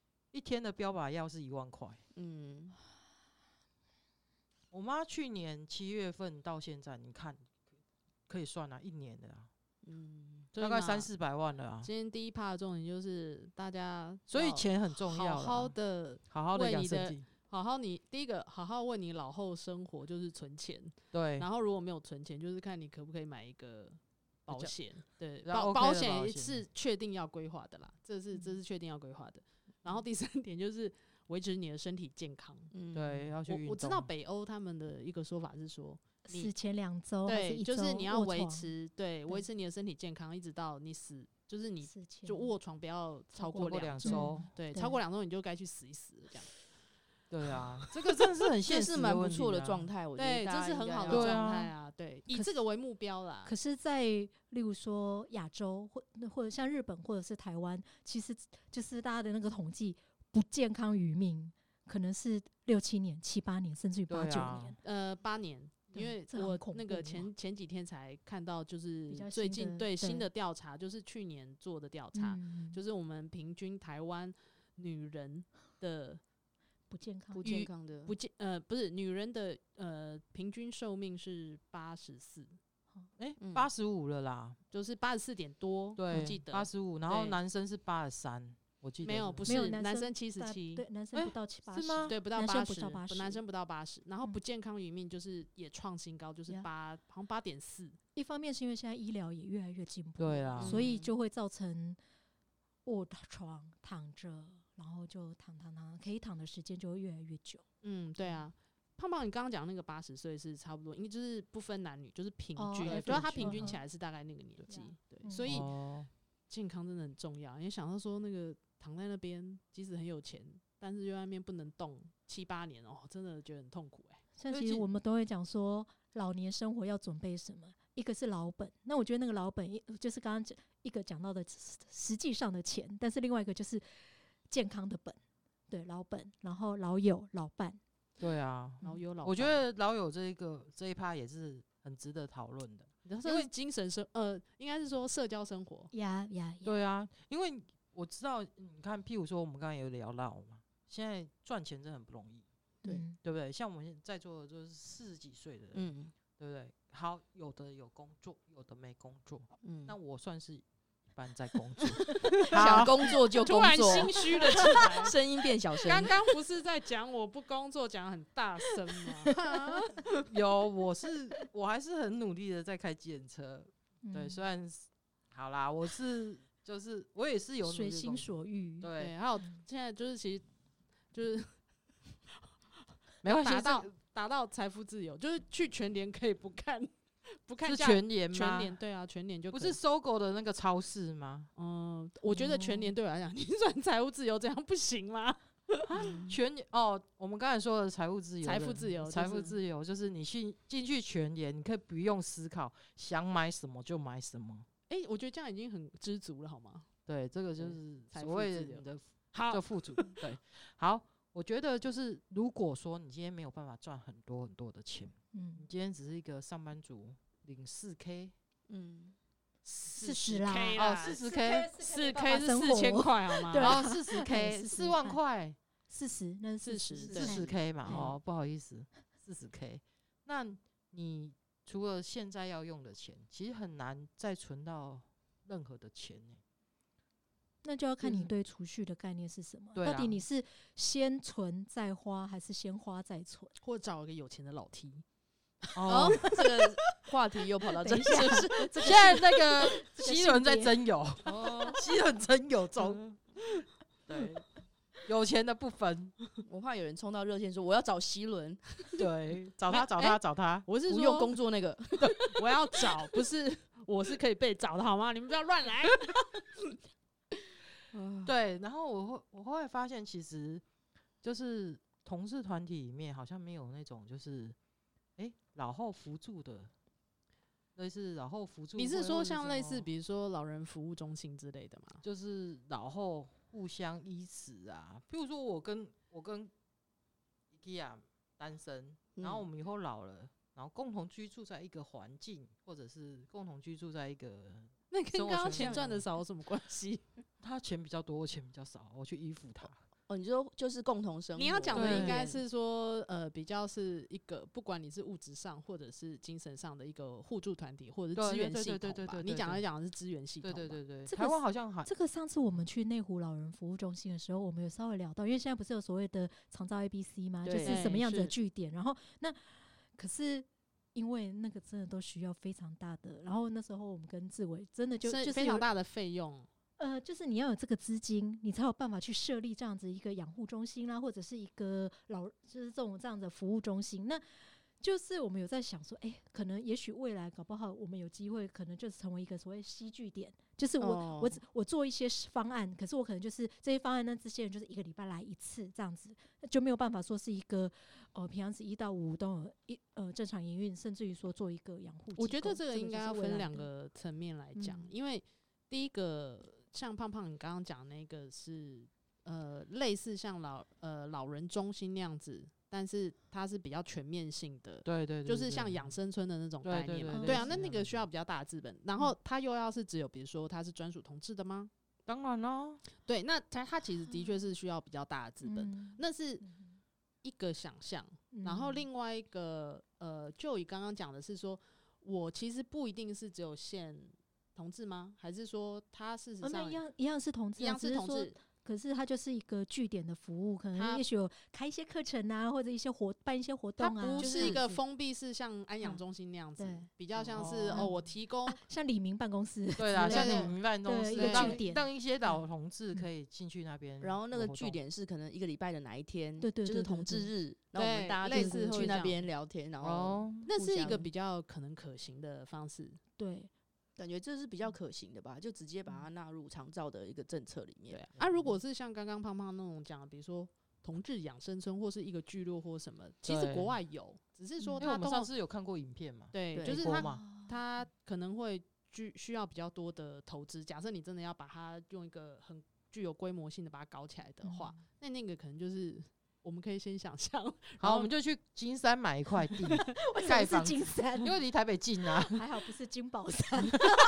Speaker 5: 1天的标靶药是1万块。我妈去年7月份到现在，你看可以算1年的啊。大概300-400万了啊！
Speaker 4: 今天第一趴的重点就是大家，
Speaker 5: 所以钱很重要，
Speaker 4: 好好的
Speaker 5: 养身体，
Speaker 4: 第一个好好为你老后生活就是存钱，
Speaker 5: 对。
Speaker 4: 然后如果没有存钱，就是看你可不可以买一个保险，对，
Speaker 5: 保
Speaker 4: 险是确定要规划的啦，这是确定要规划的。然后第3点就是维持你的身体健康，
Speaker 5: 对，要去运动。
Speaker 4: 我知道北欧他们的一个说法是说，
Speaker 3: 死前2周，
Speaker 4: 对，就是你要维持你的身体健康，一直到你死，就是你就卧床不要超过2周，对，超过2周你就该去死一死这样。
Speaker 5: 对啊，这个真的是很现实的问题啊，
Speaker 2: 这是蛮不错的状态，我觉得
Speaker 4: 对，这是很好的状态啊，对，以这个为目标啦。
Speaker 3: 可是在例如说亚洲或者像日本或者是台湾，其实就是大家的那个统计，不健康余命可能是6-7年、7-8年，甚至于8-9年。
Speaker 4: 8年。因为我那个前几天才看到，就是最近新的调查，就是去年做的调查，就是我们平均台湾女人的
Speaker 2: 不健康的
Speaker 4: 不是女人的平均寿命是84，
Speaker 5: 85了啦，
Speaker 4: 就是84点多，
Speaker 5: 对，
Speaker 4: 我记得
Speaker 5: 85，然后男生是83。我记得
Speaker 4: 没有，不是男生77，
Speaker 3: 对，男生不到80，
Speaker 5: 是吗？
Speaker 4: 对，不到
Speaker 3: 80，
Speaker 4: 男生不到80，然后不健康余命就是也创新高，就是好像8.4。
Speaker 3: 一方面是因为现在医疗也越来越进步，
Speaker 5: 对啦，
Speaker 3: 所以就会造成卧床躺着，然后就躺，可以躺的时间就会越来越久。
Speaker 4: 对啊。胖胖，你刚刚讲那个80岁是差不多，因为就是不分男女，就是平均，就是他平均起来是大概那个年纪，对，所以健康真的很重要。你想到说那个躺在那边，即使很有钱，但是又在那边不能动7、8年真的觉得很痛苦
Speaker 3: 像其实我们都会讲说，老年生活要准备什么？一个是老本，那我觉得那个老本就是刚刚一个讲到的实际上的钱，但是另外一个就是健康的本，对，老本，然后老友、老伴。
Speaker 5: 对啊，我觉得老友这一趴也是很值得讨论的，
Speaker 4: 因为精神应该是说社交生活
Speaker 5: 对啊，因为我知道，你看，譬如说我们刚才有聊到嘛，现在赚钱真的很不容易，对不对？像我们在座的就是40几岁的人，对不对？好，有的有工作，有的没工作，那我算是在工作，
Speaker 2: 想工作就工作，
Speaker 4: 突然心虚了起来，
Speaker 2: 声音变小声。
Speaker 4: 刚刚不是在讲我不工作，讲很大声吗？
Speaker 5: 有，我还是很努力的在开计程车，对，虽然好啦，我也是有
Speaker 3: 随心所欲，
Speaker 4: 对，还有现在就是其实就是
Speaker 5: 没关系，
Speaker 4: 达到财富自由，就是去全联可以不看
Speaker 5: 是全联吗？
Speaker 4: 全联对啊，全联就可以
Speaker 5: 不是搜狗的那个超市吗？
Speaker 4: 我觉得全联对我来讲，你算财务自由，这样不行吗？
Speaker 5: 全联我们刚才说的财富自由就是你进去全联，你可以不用思考，想买什么就买什么。
Speaker 4: 我觉得这样已经很知足了，好吗？
Speaker 5: 对，这个就是所谓的富足。对，好。我觉得就是，如果说你今天没有办法赚很多很多的钱，你今天只是一个上班族，领4K，
Speaker 3: 40啦
Speaker 5: ，40K，
Speaker 4: 4K 是4000块好吗？
Speaker 5: 然后40K 4万块
Speaker 3: ，40那是
Speaker 5: 40K 嘛，不好意思，40K， 那你除了现在要用的钱，其实很难再存到任何的钱
Speaker 3: 那就要看你对储蓄的概念是什么。到底你是先存再花，还是先花再存，
Speaker 4: 或者找一个有钱的老 T？
Speaker 2: 这个话题又跑到这里，是不是？
Speaker 5: 现在那个西伦在征友，西伦征友中，对，有钱的不分。
Speaker 2: 我怕有人冲到热线说我要找西伦，
Speaker 5: 对，找他。
Speaker 2: 我是说不用工作那个，
Speaker 4: 我要找，不是我是可以被找的好吗？你们不要乱来。
Speaker 5: 对，然后我后来发现，其实就是同志团体里面好像没有那种就是老后扶助的，类似老后扶助。
Speaker 4: 你是说像类似比如说老人服务中心之类的吗？
Speaker 5: 就是老后互相依持啊，譬如说我跟 IKEA 单身，然后我们以后老了，然后共同居住在一个环境，或者是共同居住在一个。
Speaker 4: 那跟刚刚钱赚的少有什么关系？
Speaker 5: 他钱比较多，我钱比较少，我去依附他。
Speaker 2: 你说就是共同生活。
Speaker 4: 你要讲的应该是说，比较是一个，不管你是物质上或者是精神上的一个互助团体，或者是资源系统吧。你讲的是资源系统。
Speaker 5: 对。台湾好像
Speaker 3: 这个上次我们去内湖老人服务中心的时候，我们有稍微聊到，因为现在不是有所谓的长照 ABC 吗？就是什么样子的据点，然后可是。因为那个真的都需要非常大的，然后那时候我们跟志伟真的就是
Speaker 4: 非常大的费用，
Speaker 3: 就是你要有这个资金，你才有办法去设立这样子一个养护中心啦，或者是一个就是这样的服务中心。那就是我们有在想说，可能也许未来搞不好我们有机会，可能就是成为一个所谓西据点，就是我做一些方案，可是我可能就是这些方案，那这些人就是1个礼拜来1次这样子，就没有办法说是一个平常是1到5都有正常营运，甚至于说做一个养护机构。
Speaker 4: 我觉得这个应该要分2个层面来讲，因为第一个像胖胖你刚刚讲那个是类似像老人中心那样子。但是它是比较全面性的，
Speaker 5: 对，
Speaker 4: 就是像养生村的那种概念嘛，对啊，那个需要比较大的资本，然后它又要是只有比如说它是专属同志的吗？
Speaker 5: 当然咯，
Speaker 4: 对，那它其实的确是需要比较大的资本，那是一个想象，然后另外一个就以刚刚讲的是说， 我其实不一定是只有限同志吗？还是说他事实上
Speaker 3: 一样是同志，
Speaker 4: 一样是同志？
Speaker 3: 可是它就是一个据点的服务，可能也许有开一些课程啊，或者办一些活动啊。
Speaker 4: 它不是一个封闭式，像安养中心那样子，比较像是我提供
Speaker 3: 像李明办公室，
Speaker 5: 对啦，像李明办公室，让一些老同志可以进去那边。
Speaker 2: 然后那个据点是可能一个礼拜的哪一天，
Speaker 3: 对，
Speaker 2: 就是同志日，然后我们大家类似去那边聊天，然后
Speaker 4: 那是一个比较可能可行的方式。
Speaker 3: 对。
Speaker 2: 感觉这是比较可行的吧，就直接把它纳入长照的一个政策里面。
Speaker 4: 对啊，如果是像刚刚胖胖那种讲，比如说同志养生村或是一个聚落或什么，其实国外有，只是说
Speaker 5: 因为我们上次有看过影片嘛，
Speaker 4: 对，就是他可能会需要比较多的投资。假设你真的要把它用一个很具有规模性的把它搞起来的话，那个可能就是。我们可以先想象，
Speaker 5: 好，我们就去金山买一块地，
Speaker 3: 盖房子。金山，
Speaker 5: 因为离台北近啊。
Speaker 3: 还好不是金宝山。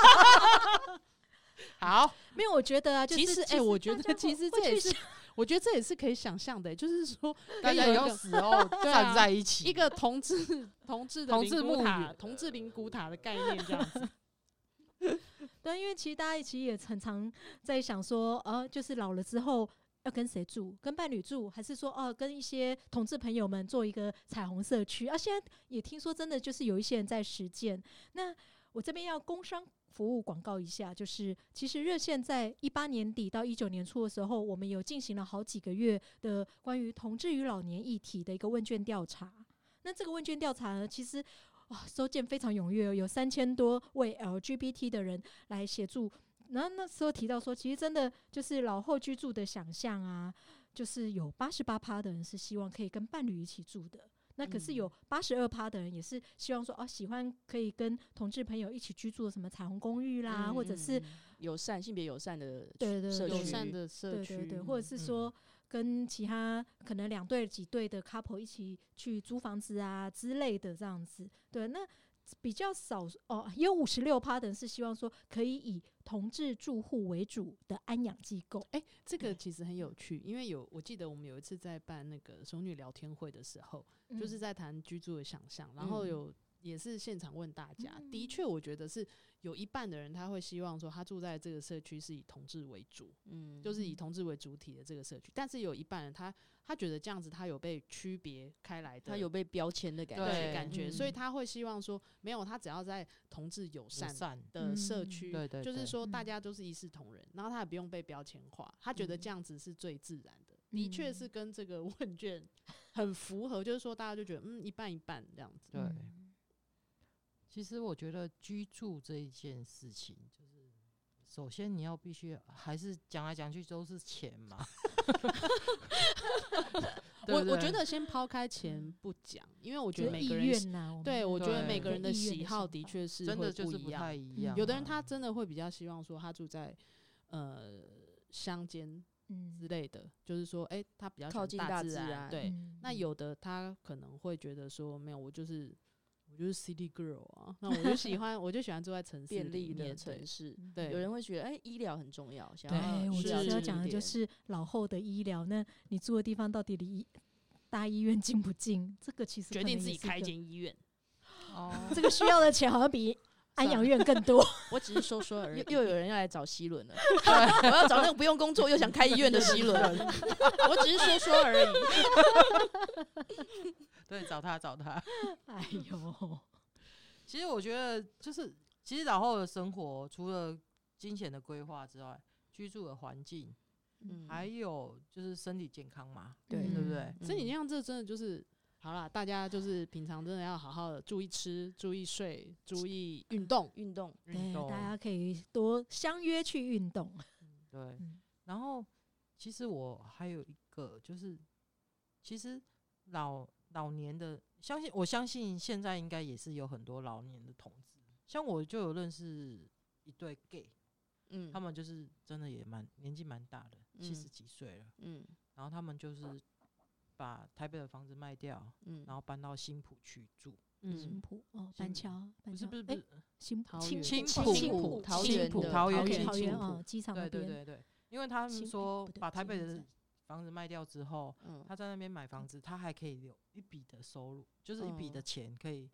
Speaker 5: 好，
Speaker 3: 没有，我觉得啊，其
Speaker 4: 实，我觉得其实这也是，我觉得这也是可以想象的，就是说
Speaker 5: 大家有时候站在一起，
Speaker 4: 一个同志的灵骨塔，同志灵骨塔的概念这样子。
Speaker 3: 对，因为其实大家也很常在想说，就是老了之后。要跟谁住？跟伴侣住，还是说跟一些同志朋友们做一个彩虹社区啊？现在也听说真的就是有一些人在实践。那我这边要工商服务广告一下，就是其实热线在18年底到19年初的时候，我们有进行了好几个月的关于同志与老年议题的一个问卷调查。那这个问卷调查呢，其实收件非常踊跃，有3000多位 LGBT 的人来协助。然后那时候提到说，其实真的就是老后居住的想象啊，就是有88%的人是希望可以跟伴侣一起住的，那可是有82%的人也是希望说，喜欢可以跟同志朋友一起居住的什么彩虹公寓啦，或者是
Speaker 2: 性别友善的
Speaker 4: 友善的社区，
Speaker 3: 对，或者是说跟其他可能2对几对的 couple 一起去租房子啊之类的这样子，对，那。比较少也有56%的人是希望说可以以同志住户为主的安养机构。
Speaker 4: 这个其实很有趣，因为我记得我们有一次在办那个熟女聊天会的时候，就是在谈居住的想象，然后也是现场问大家，的确我觉得是有一半的人他会希望说他住在这个社区是以同志为主，就是以同志为主体的这个社区，但是有一半人他觉得这样子他有被区别开来的，
Speaker 2: 他有被标签的感觉，
Speaker 4: 所以他会希望说没有，他只要在同志友善的社区，就是说大家都是一视同仁，然后他也不用被标签化，他觉得这样子是最自然的，的确是跟这个问卷很符合，就是说大家就觉得一半一半这样子。
Speaker 5: 对，其实我觉得居住这一件事情，就是首先你要必须还是讲来讲去都是钱嘛。
Speaker 4: 我觉得先抛开钱不讲，因为我觉得每个人对我觉得每个人的喜好的确是
Speaker 5: 真的就是不太一样。
Speaker 4: 有的人他真的会比较希望说他住在乡间之类的，就是说他比较
Speaker 2: 靠近大自然。
Speaker 4: 对，那有的他可能会觉得说没有，我就是 city girl 啊，那我就喜欢住在城市
Speaker 2: 便利的城市。
Speaker 4: 对，
Speaker 2: 有人会觉得医疗很重要。
Speaker 3: 对，我就是要讲的就是老后的医疗。那你住的地方到底离大医院近不近？这个其实
Speaker 4: 决定自己开一间医院。
Speaker 3: 这个需要的钱好像比安养院更多。
Speaker 2: 我只是说而已。又有人要来找希伦了。我要找那个不用工作又想开医院的希伦。我只是说而已。
Speaker 5: 对，找他。
Speaker 3: 哎呦，
Speaker 5: 其实我觉得就是，其实老后的生活除了金钱的规划之外，居住的环境，还有就是身体健康嘛，对不对？
Speaker 4: 身体健康这真的就是好啦，大家就是平常真的要好好的注意吃、注意睡、注意运动。
Speaker 3: 对，大家可以多相约去运动。
Speaker 5: 对，然后其实我还有一个就是，其实老年的，我相信现在应该也是有很多老年的同志，像我就有认识一对 gay，他们就是真的也年纪蛮大的，70几岁了，然后他们就是把台北的房子卖掉，然后搬到新埔去住。
Speaker 3: 新埔板桥
Speaker 5: 不是
Speaker 3: 新
Speaker 2: 埔桃
Speaker 3: 园机场那边。
Speaker 5: 对，因为他们说把台北的房子卖掉之后，他在那边买房子，他还可以有一笔的收入，就是一笔的钱可以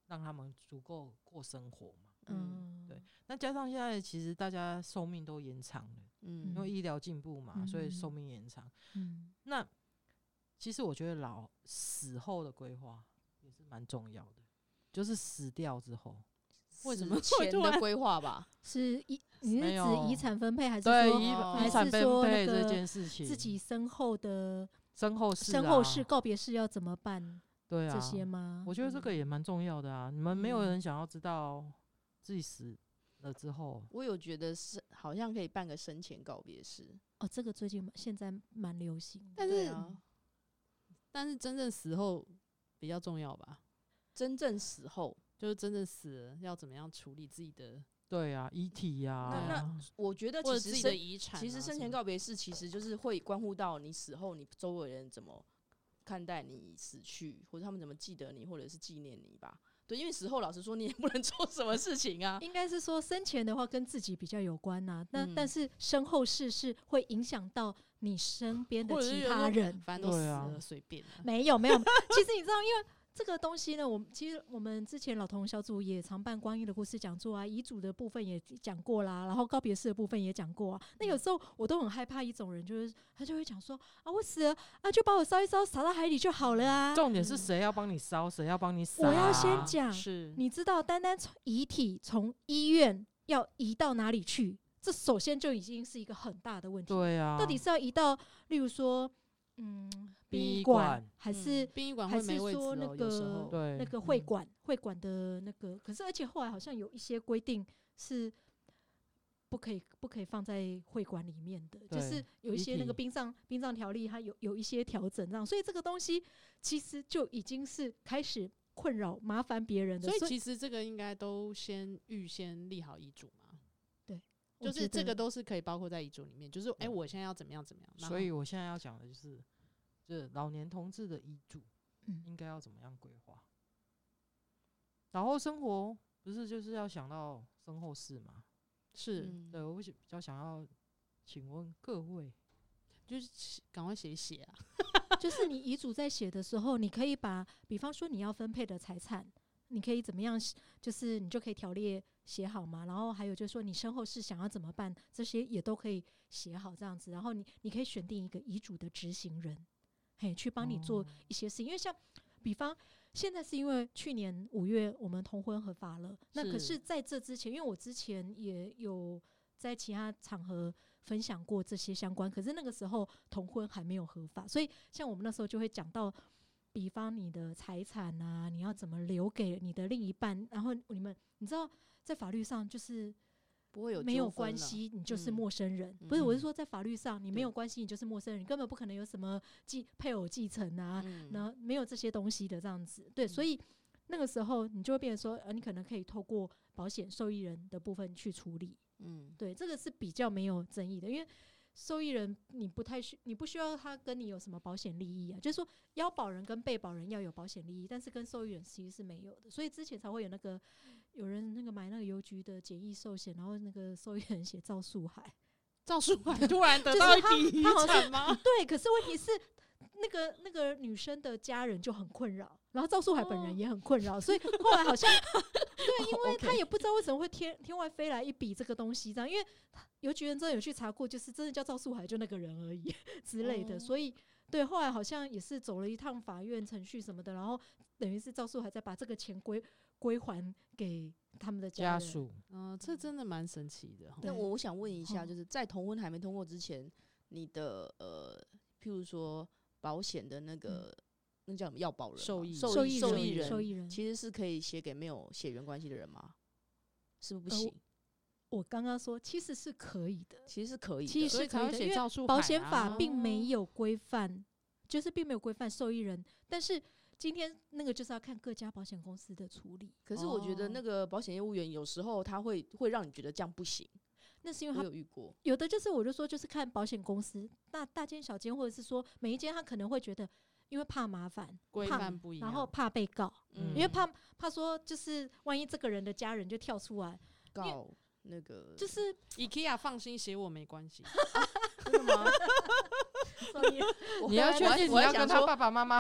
Speaker 5: 让他们足够过生活嘛。对。那加上现在其实大家寿命都延长了，因为医疗进步嘛，所以寿命延长。那其实我觉得死后的规划也是蛮重要的，就是死掉之后。
Speaker 2: 为什么钱的规划吧？
Speaker 3: 是你是指遗产分配，还是
Speaker 5: 对
Speaker 3: 说
Speaker 5: 遗产分配这件事情，
Speaker 3: 自己身后的
Speaker 5: 身后事、
Speaker 3: 告别式要怎么办？
Speaker 5: 对啊，
Speaker 3: 这些吗？
Speaker 5: 我觉得这个也蛮重要的啊。你们没有人想要知道自己死了之后？
Speaker 2: 我有觉得是好像可以办个生前告别式
Speaker 3: 哦，这个最近现在蛮流行的。
Speaker 4: 但是真正死后比较重要吧？
Speaker 2: 真正死后。
Speaker 4: 就是真的死了，要怎么样处理自己的？
Speaker 5: 对啊，遗体啊。
Speaker 2: 那我觉得
Speaker 4: 其实自己的遗产，
Speaker 2: 其实生前告别式其实就是会关乎到你死后，你周围人怎么看待你死去，或者他们怎么记得你，或者是纪念你吧。对，因为死后老实说，你也不能做什么事情啊。
Speaker 3: 应该是说生前的话跟自己比较有关呐，但是身后事是会影响到你身边的其他人。
Speaker 4: 反正都死了，随便。
Speaker 3: 没有，其实你知道，因为这个东西呢，其实我们之前老同小组也常办光阴的故事讲座啊，遗嘱的部分也讲过啦，然后告别式的部分也讲过啊。那有时候我都很害怕一种人，就是他就会讲说啊，我死了啊，就把我烧一烧，撒到海里就好了啊。
Speaker 5: 重点是谁要帮你烧，谁要帮你撒？
Speaker 3: 我要先讲，
Speaker 4: 是
Speaker 3: 你知道，单遗体从医院要移到哪里去，这首先就已经是一个很大的问题。
Speaker 5: 对啊，
Speaker 3: 到底是要移到，例如说，殡仪馆，还是
Speaker 4: 殡仪馆会没位置
Speaker 3: 说那个会馆的那个，可是而且后来好像有一些规定是不可以放在会馆里面的，就是有一些那个殡葬条例它有一些调整这样，所以这个东西其实就已经是开始困扰麻烦别人的。
Speaker 4: 所以其实这个应该都预先立好遗嘱嘛。
Speaker 3: 对，
Speaker 4: 就是这个都是可以包括在遗嘱里面，就是我现在要怎么样。
Speaker 5: 所以我现在要讲的就是老年同志的遗嘱应该要怎么样规划。然后生活不是就是要想到身后事嘛？
Speaker 4: 是，
Speaker 5: 对，我比较想要请问各位，
Speaker 4: 就是赶快写一写啊。
Speaker 3: 就是你遗嘱在写的时候，你可以比方说你要分配的财产，你可以怎么样，就是你就可以条列写好嘛。然后还有就是说你身后事想要怎么办，这些也都可以写好这样子。然后你可以选定一个遗嘱的执行人，去帮你做一些事情。因为像比方现在是因为去年5月我们同婚合法了，那可是在这之前，因为我之前也有在其他场合分享过这些相关，可是那个时候同婚还没有合法，所以像我们那时候就会讲到，比方你的财产啊，你要怎么留给你的另一半，然后你知道在法律上就是
Speaker 2: 不会有
Speaker 3: 没有关系，你就是陌生人。不是，我是说在法律上你没有关系，你就是陌生人，你根本不可能有什么配偶继承啊，然后没有这些东西的这样子。对，所以那个时候你就会变成说，你可能可以透过保险受益人的部分去处理。对，这个是比较没有争议的，因为受益人你不需要他跟你有什么保险利益啊，就是说要保人跟被保人要有保险利益，但是跟受益人其实是没有的，所以之前才会有人买那个邮局的简易寿险，然后那个受益人写赵树海
Speaker 4: 突然得到一笔遗产吗？
Speaker 3: 对，可是问题是那个女生的家人就很困扰，然后赵树海本人也很困扰，所以后来好像对，因为他也不知道为什么会天外飞来一笔这个东西，这样，因为邮局人真的有去查过，就是真的叫赵树海就那个人而已之类的，所以对，后来好像也是走了一趟法院程序什么的，然后等于是赵树海再把这个钱归还给他们的家属。
Speaker 4: 这真的蛮神奇的。
Speaker 2: 那我想问一下，就是在同婚还没通过之前，你的譬如说保险的那个那叫什么要保人、受益人，其实是可以写给没有血缘关系的人吗？是不是不行？
Speaker 3: 我刚刚说其实是可以的，
Speaker 2: 其实是可以的，
Speaker 3: 其实是可以的，因为保险法并没有规范，就是并没有规范受益人，但是今天那个就是要看各家保险公司的处理。
Speaker 2: 可是我觉得那个保险业务员有时候他会让你觉得这样不行，
Speaker 3: 那是因为他
Speaker 2: 有遇过，
Speaker 3: 有的就是我就说就是看保险公司，大间小间，或者是说每一间他可能会觉得。因为怕麻烦，
Speaker 4: 规范不一样，
Speaker 3: 然后怕被告，因为怕说就是万一这个人的家人就跳出来
Speaker 2: 告那个，
Speaker 3: 就是
Speaker 4: IKEA 放心写我没关系，
Speaker 2: 真的吗？
Speaker 5: 你要确定你要跟他爸爸妈妈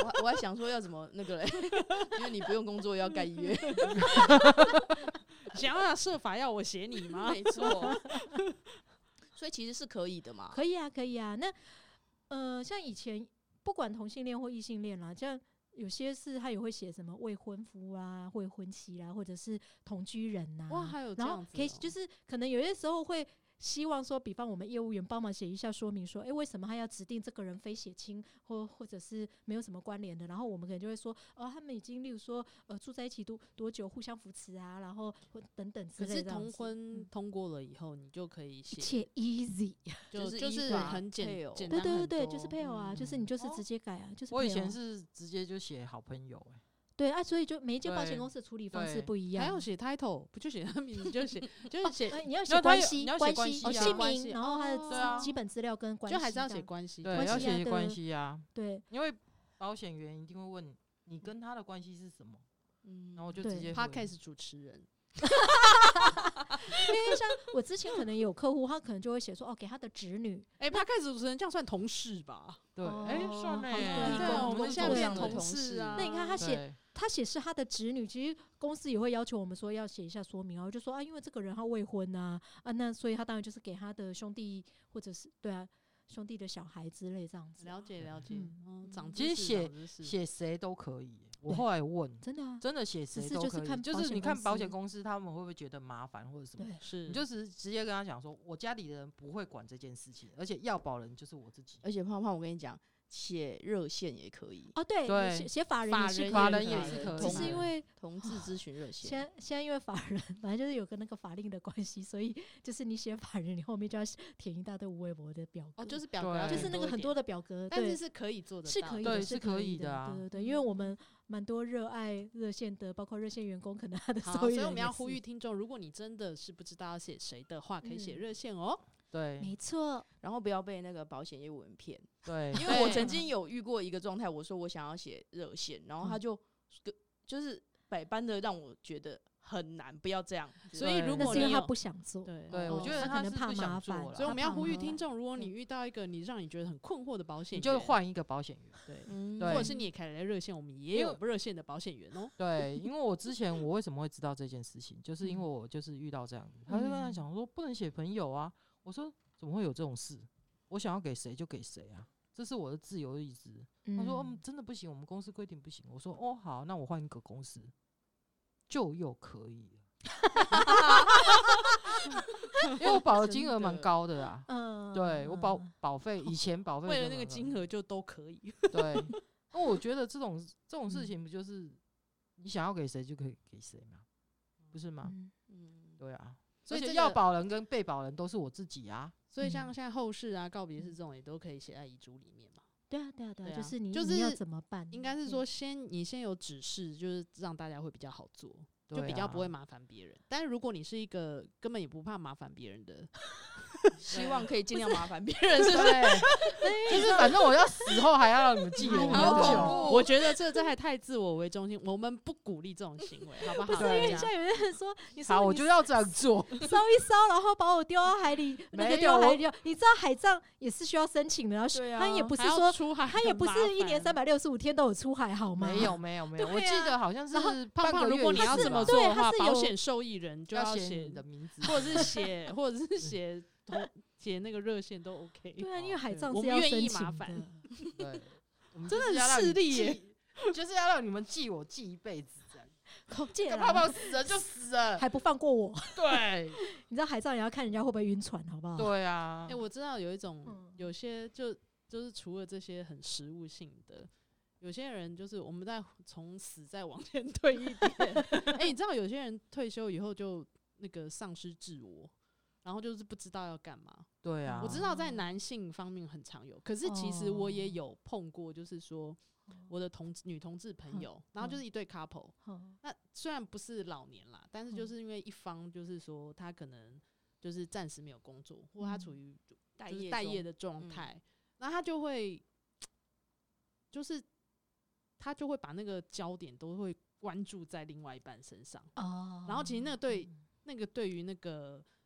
Speaker 2: 我还想说要怎么那个嘞，因为你不用工作要盖医院，
Speaker 4: 想要设法要我写你吗？
Speaker 2: 没错。所以其实是可以的嘛。
Speaker 3: 可以啊，可以啊。那像以前不管同性恋或异性恋啦，像有些是他也会写什么未婚夫啊、未婚妻啦，或者是同居人呐。
Speaker 4: 哇，还有这样子、
Speaker 3: 可以就是可能有些时候会希望说，比方我们业务员帮忙写一下说明，说，为什么他要指定这个人非血亲，或者是没有什么关联的？然后我们可能就会说，他们已经例如说，住在一起多久，互相扶持啊，然后等等之类的。
Speaker 4: 可是同婚通过了以后，你就可以写，
Speaker 3: 一切 easy，
Speaker 4: 就是很简单很多，
Speaker 3: 对，就是配偶啊，就是你就是直接改啊，就是配偶。
Speaker 5: 我以前是直接就写好朋友
Speaker 3: 对啊，所以就每一间保险公司的处理方式不一样。
Speaker 4: 还要写 title， 不就写他名字就是写
Speaker 3: 你要写关系，
Speaker 5: 姓
Speaker 3: 名，然后他的基本资料跟关系，
Speaker 4: 就还是要写关系，
Speaker 5: 对，要写关系啊。
Speaker 3: 对，
Speaker 5: 因为保险员一定会问你跟他的关系是什么，然后我就直接
Speaker 4: podcast 主持人。
Speaker 3: 因为像我之前可能有客户，他可能就会写说给他的侄女
Speaker 4: ，podcast 主持人这样算同事吧？
Speaker 5: 对，算嘞，
Speaker 3: 对，
Speaker 4: 我们现在变同事啊。
Speaker 3: 那你看他写是他的侄女，其实公司也会要求我们说要写一下说明啊，就说因为这个人他未婚啊，那所以他当然就是给他的兄弟或者是兄弟的小孩之类这样子。
Speaker 4: 了解，
Speaker 5: 其实写谁都可以。我后来问，真的写谁都可以，就是你看保险公司他们会不会觉得麻烦或者什么？
Speaker 4: 是，
Speaker 5: 你就直接跟他讲说，我家里的人不会管这件事情，而且要保人就是我自己。
Speaker 2: 而且胖胖，我跟你讲，写热线也可以
Speaker 3: 对，写法人也
Speaker 5: 是可以，
Speaker 3: 就是因为
Speaker 2: 同志咨询热线。
Speaker 3: 现在因为法人本来就是有个那个法令的关系，所以就是你写法人，你后面就要填一大堆无微博的表格。
Speaker 4: 就是表格，
Speaker 3: 就是那个很多的表格，
Speaker 4: 但是是可以做的，
Speaker 3: 是可以的，
Speaker 5: 是可以的啊。
Speaker 3: 对，因为我们蛮多热爱热线的，包括热线员工，可能他的
Speaker 4: 所以我们要呼吁听众，如果你真的是不知道要写谁的话，可以写热线哦。
Speaker 5: 对，
Speaker 3: 没错。
Speaker 2: 然后不要被那个保险业务员骗。
Speaker 5: 对，
Speaker 2: 因为我曾经有遇过一个状态，我说我想要写热线，然后他就是百般的让我觉得很难，不要这样。
Speaker 4: 所以如果
Speaker 3: 因为他不想做，
Speaker 5: 对，我觉得
Speaker 3: 他可能怕麻烦，
Speaker 4: 所以我们要呼吁听众，如果你遇到一个让你觉得很困惑的保险员，
Speaker 5: 你就换一个保险员，
Speaker 4: 对，或者是你也开了热线，我们也有热线的保险员哦。
Speaker 5: 对，因为我之前我为什么会知道这件事情，就是因为我就是遇到这样的，他就跟他讲说不能写朋友啊，我说怎么会有这种事？我想要给谁就给谁啊，这是我的自由意志。他说真的不行，我们公司规定不行。我说好，那我换一个公司就又可以了。因为我保的金额蛮高的啦，对，我保费以前保费
Speaker 4: 为了那个金额就都可以。
Speaker 5: 对，那我觉得这种事情不就是你想要给谁就可以给谁吗？不是吗？对啊，所以要保人跟被保人都是我自己啊。
Speaker 4: 所以像现在后事啊、告别式这种也都可以写在遗嘱里面嘛。
Speaker 3: 对啊，就是你要怎么办？
Speaker 4: 应该是说你先有指示，就是让大家会比较好做。就比较不会麻烦别人，但是如果你是一个根本也不怕麻烦别人的，
Speaker 2: 希望可以尽量麻烦别人，是不是？
Speaker 5: 就是反正我要死后还要让你们记我很久。
Speaker 4: 我觉得这还太自我为中心，我们不鼓励这种行为，好不好？
Speaker 3: 不是因为现在有人说，
Speaker 5: 好，我就要这样做，
Speaker 3: 烧一烧，然后把我丢到海里，那个丢到海里，你知道海葬也是需要申请的，他也不是说
Speaker 4: 出海，
Speaker 3: 他也不是一年365天都有出海，好吗？
Speaker 5: 没有，我记得好像是
Speaker 4: 胖胖，如果你要这么做的话，保险受益人就要
Speaker 5: 写你的名字，
Speaker 4: 或者是写那个热线都 OK。
Speaker 3: 对啊，因为海葬
Speaker 4: 是
Speaker 3: 要申请的，
Speaker 4: 我们愿意麻烦。
Speaker 5: 对，
Speaker 4: 真的很势利耶，
Speaker 5: 就是要让你们记我记一辈子这样。
Speaker 3: 记了，
Speaker 5: 泡泡死了就死了，
Speaker 3: 还不放过我。
Speaker 5: 对，
Speaker 3: 你知道海葬也要看人家会不会晕船，好不好？
Speaker 5: 对啊。
Speaker 4: 我知道有一种，有些就是除了这些很实务性的。有些人就是我们在从死再往前推一点，你知道有些人退休以后就那个丧失自我，然后就是不知道要干嘛。
Speaker 5: 对啊，
Speaker 4: 我知道在男性方面很常有，可是其实我也有碰过，就是说我的女同志朋友，然后就是一对 couple，那虽然不是老年啦，但是就是因为一方就是说他可能就是暂时没有工作，或他处于待业的状态，那他就会就是他就会把那个焦点都会关注在另外一半身上，然后其实那个对于那个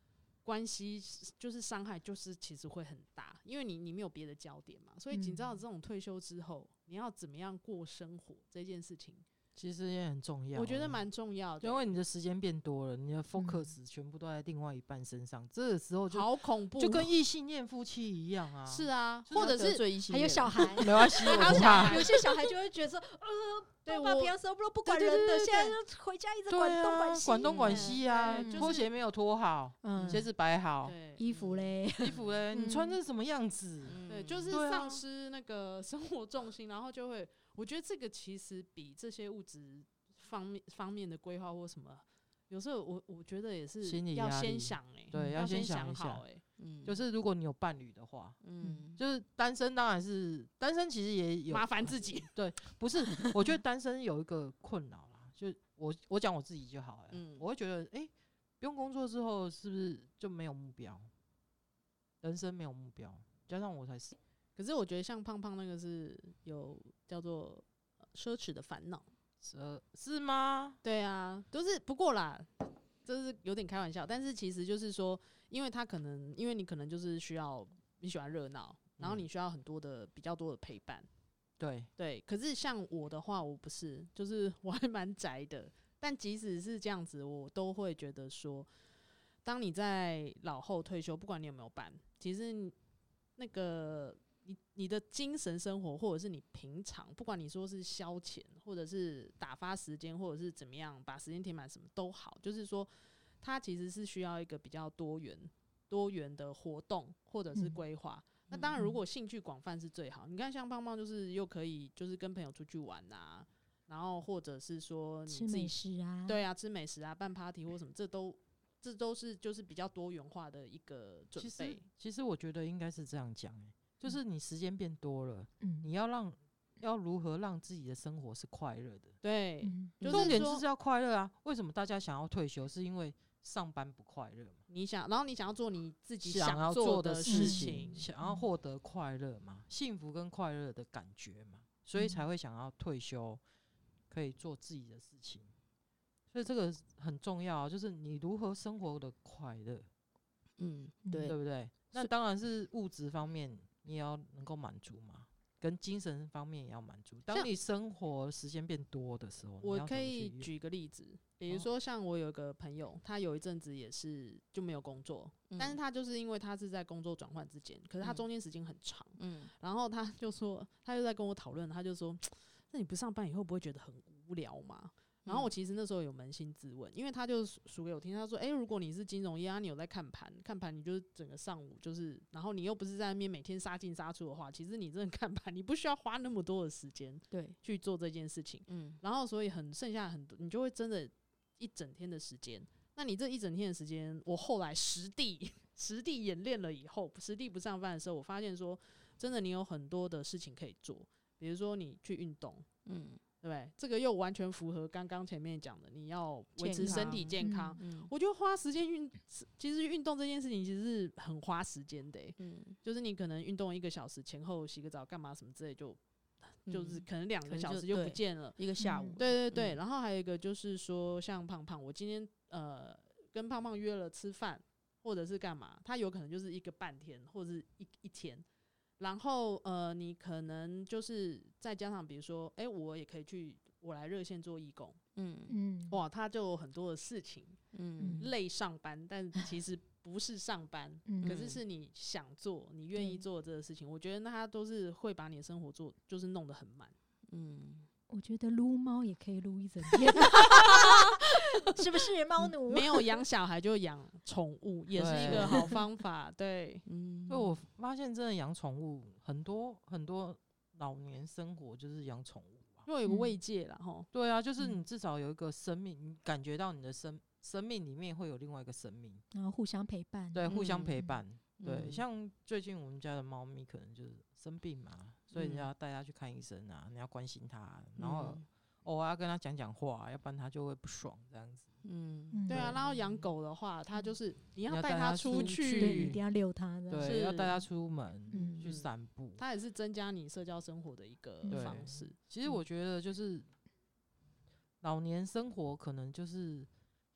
Speaker 4: 关系就是伤害，就是其实会很大，因为你没有别的焦点嘛，所以你知道这种退休之后你要怎么样过生活这件事情。
Speaker 5: 其实也很重要，
Speaker 4: 我觉得蛮重要的，
Speaker 5: 因为你的时间变多了，你的 focus 全部都在另外一半身上，这个时候就
Speaker 4: 好恐怖，
Speaker 5: 就跟异性恋夫妻一样啊。
Speaker 4: 是啊，
Speaker 2: 或者是
Speaker 3: 还有小孩，
Speaker 5: 没关系，
Speaker 3: 还有小孩，有些小孩就会觉得说，
Speaker 4: 对，
Speaker 3: 爸爸平常时候不管人的，现在就回家一直管东管西，
Speaker 5: 管东管西啊，
Speaker 4: 就是
Speaker 5: 拖鞋没有拖好，鞋子摆好，
Speaker 3: 衣服嘞，
Speaker 5: 你穿成什么样子？
Speaker 4: 对，就是丧失那个生活重心，然后就会，我觉得这个其实比这些物质方面的规划或什么，有时候我觉得也是要先想
Speaker 5: 对，
Speaker 4: 要
Speaker 5: 先
Speaker 4: 想好
Speaker 5: 就是如果你有伴侣的话，就是单身当然是单身，其实也有
Speaker 4: 麻烦自己。
Speaker 5: 对，不是，我觉得单身有一个困扰啦，就我讲我自己就好了，我会觉得不用工作之后是不是就没有目标？人生没有目标，加上我才是。
Speaker 4: 可是我觉得像胖胖那个是有叫做奢侈的烦恼。
Speaker 5: 是吗？
Speaker 4: 对啊，都是不过啦，这是有点开玩笑，但是其实就是说，因为你可能就是你喜欢热闹，然后你需要比较多的陪伴，对。可是像我的话，我不是，就是我还蛮宅的，但即使是这样子，我都会觉得说，当你在老后退休，不管你有没有伴，其实那个。你的精神生活，或者是你平常，不管你说是消遣，或者是打发时间，或者是怎么样把时间填满，什么都好，就是说，它其实是需要一个比较多元的活动或者是规划。那当然，如果兴趣广泛是最好。你看，像胖胖就是又可以就是跟朋友出去玩啊，然后或者是说你自己
Speaker 3: 吃美食啊，
Speaker 4: 对啊，吃美食啊，办 party 或什么，这都是就是比较多元化的一个准备。
Speaker 5: 其实我觉得应该是这样讲就是你时间变多了，你要如何让自己的生活是快乐的？
Speaker 4: 对，
Speaker 5: 重点就是要快乐啊！为什么大家想要退休？是因为上班不快乐嘛？
Speaker 4: 然后你想要做你自己
Speaker 5: 想要
Speaker 4: 做
Speaker 5: 的
Speaker 4: 事情，
Speaker 5: 想要获得快乐嘛，幸福跟快乐的感觉嘛，所以才会想要退休，可以做自己的事情。所以这个很重要，就是你如何生活的快乐，对不对？那当然是物质方面。你也要能够满足嘛，跟精神方面也要满足。当你生活时间变多的时候，
Speaker 4: 我可以举个例子，比如说像我有个朋友，他有一阵子也是就没有工作，但是他就是因为他是在工作转换之间，可是他中间时间很长，然后他就在跟我讨论，他就说，那你不上班以后不会觉得很无聊吗？然后我其实那时候有扪心自问，因为他就数给我听，他说：“如果你是金融业你有在看盘，你就是整个上午就是，然后你又不是在那边每天杀进杀出的话，其实你真的看盘，你不需要花那么多的时间去做这件事情。然后所以剩下很多，你就会真的一整天的时间。那你这一整天的时间，我后来实地演练了以后，实地不上班的时候，我发现说，真的你有很多的事情可以做，比如说你去运动，对不对？这个又完全符合刚刚前面讲的，你要维持身体健康。我觉得花时间其实运动这件事情其实是很花时间的。就是你可能运动1个小时，前后洗个澡干嘛什么之类，就是可能2个小时就不见了，
Speaker 2: 一个下午。
Speaker 4: 对。然后还有一个就是说，像胖胖，我今天跟胖胖约了吃饭，或者是干嘛，他有可能就是一个半天，或者是一天。然后你可能就是再加上比如说我也可以我来热线做义工，哇，他就有很多的事情，累上班，但其实不是上班，可是你想做你愿意做这个事情，我觉得那他都是会把你的生活就是弄得很满。
Speaker 3: 我觉得撸猫也可以撸一整天是不是猫奴？
Speaker 4: 没有养小孩就养宠物也是一个好方法。对，
Speaker 5: 所以我发现真的养宠物很多很多老年生活就是养宠物
Speaker 4: 因为有个慰藉啦
Speaker 5: 对啊，就是你至少有一个生命，你感觉到你的生命里面会有另外一个生命，
Speaker 3: 然后互相陪伴。
Speaker 5: 对，互相陪伴。对，像最近我们家的猫咪可能就是生病嘛，所以你要带它去看医生啊，你要关心它，然后偶尔要跟它讲话，要不然它就会不爽这样子。
Speaker 4: 对啊，然后养狗的话，它就是你要带它出去，
Speaker 3: 对，一定要遛它，
Speaker 5: 对，要带它出门去散步，
Speaker 4: 它也是增加你社交生活的一个方式。
Speaker 5: 其实我觉得就是老年生活可能就是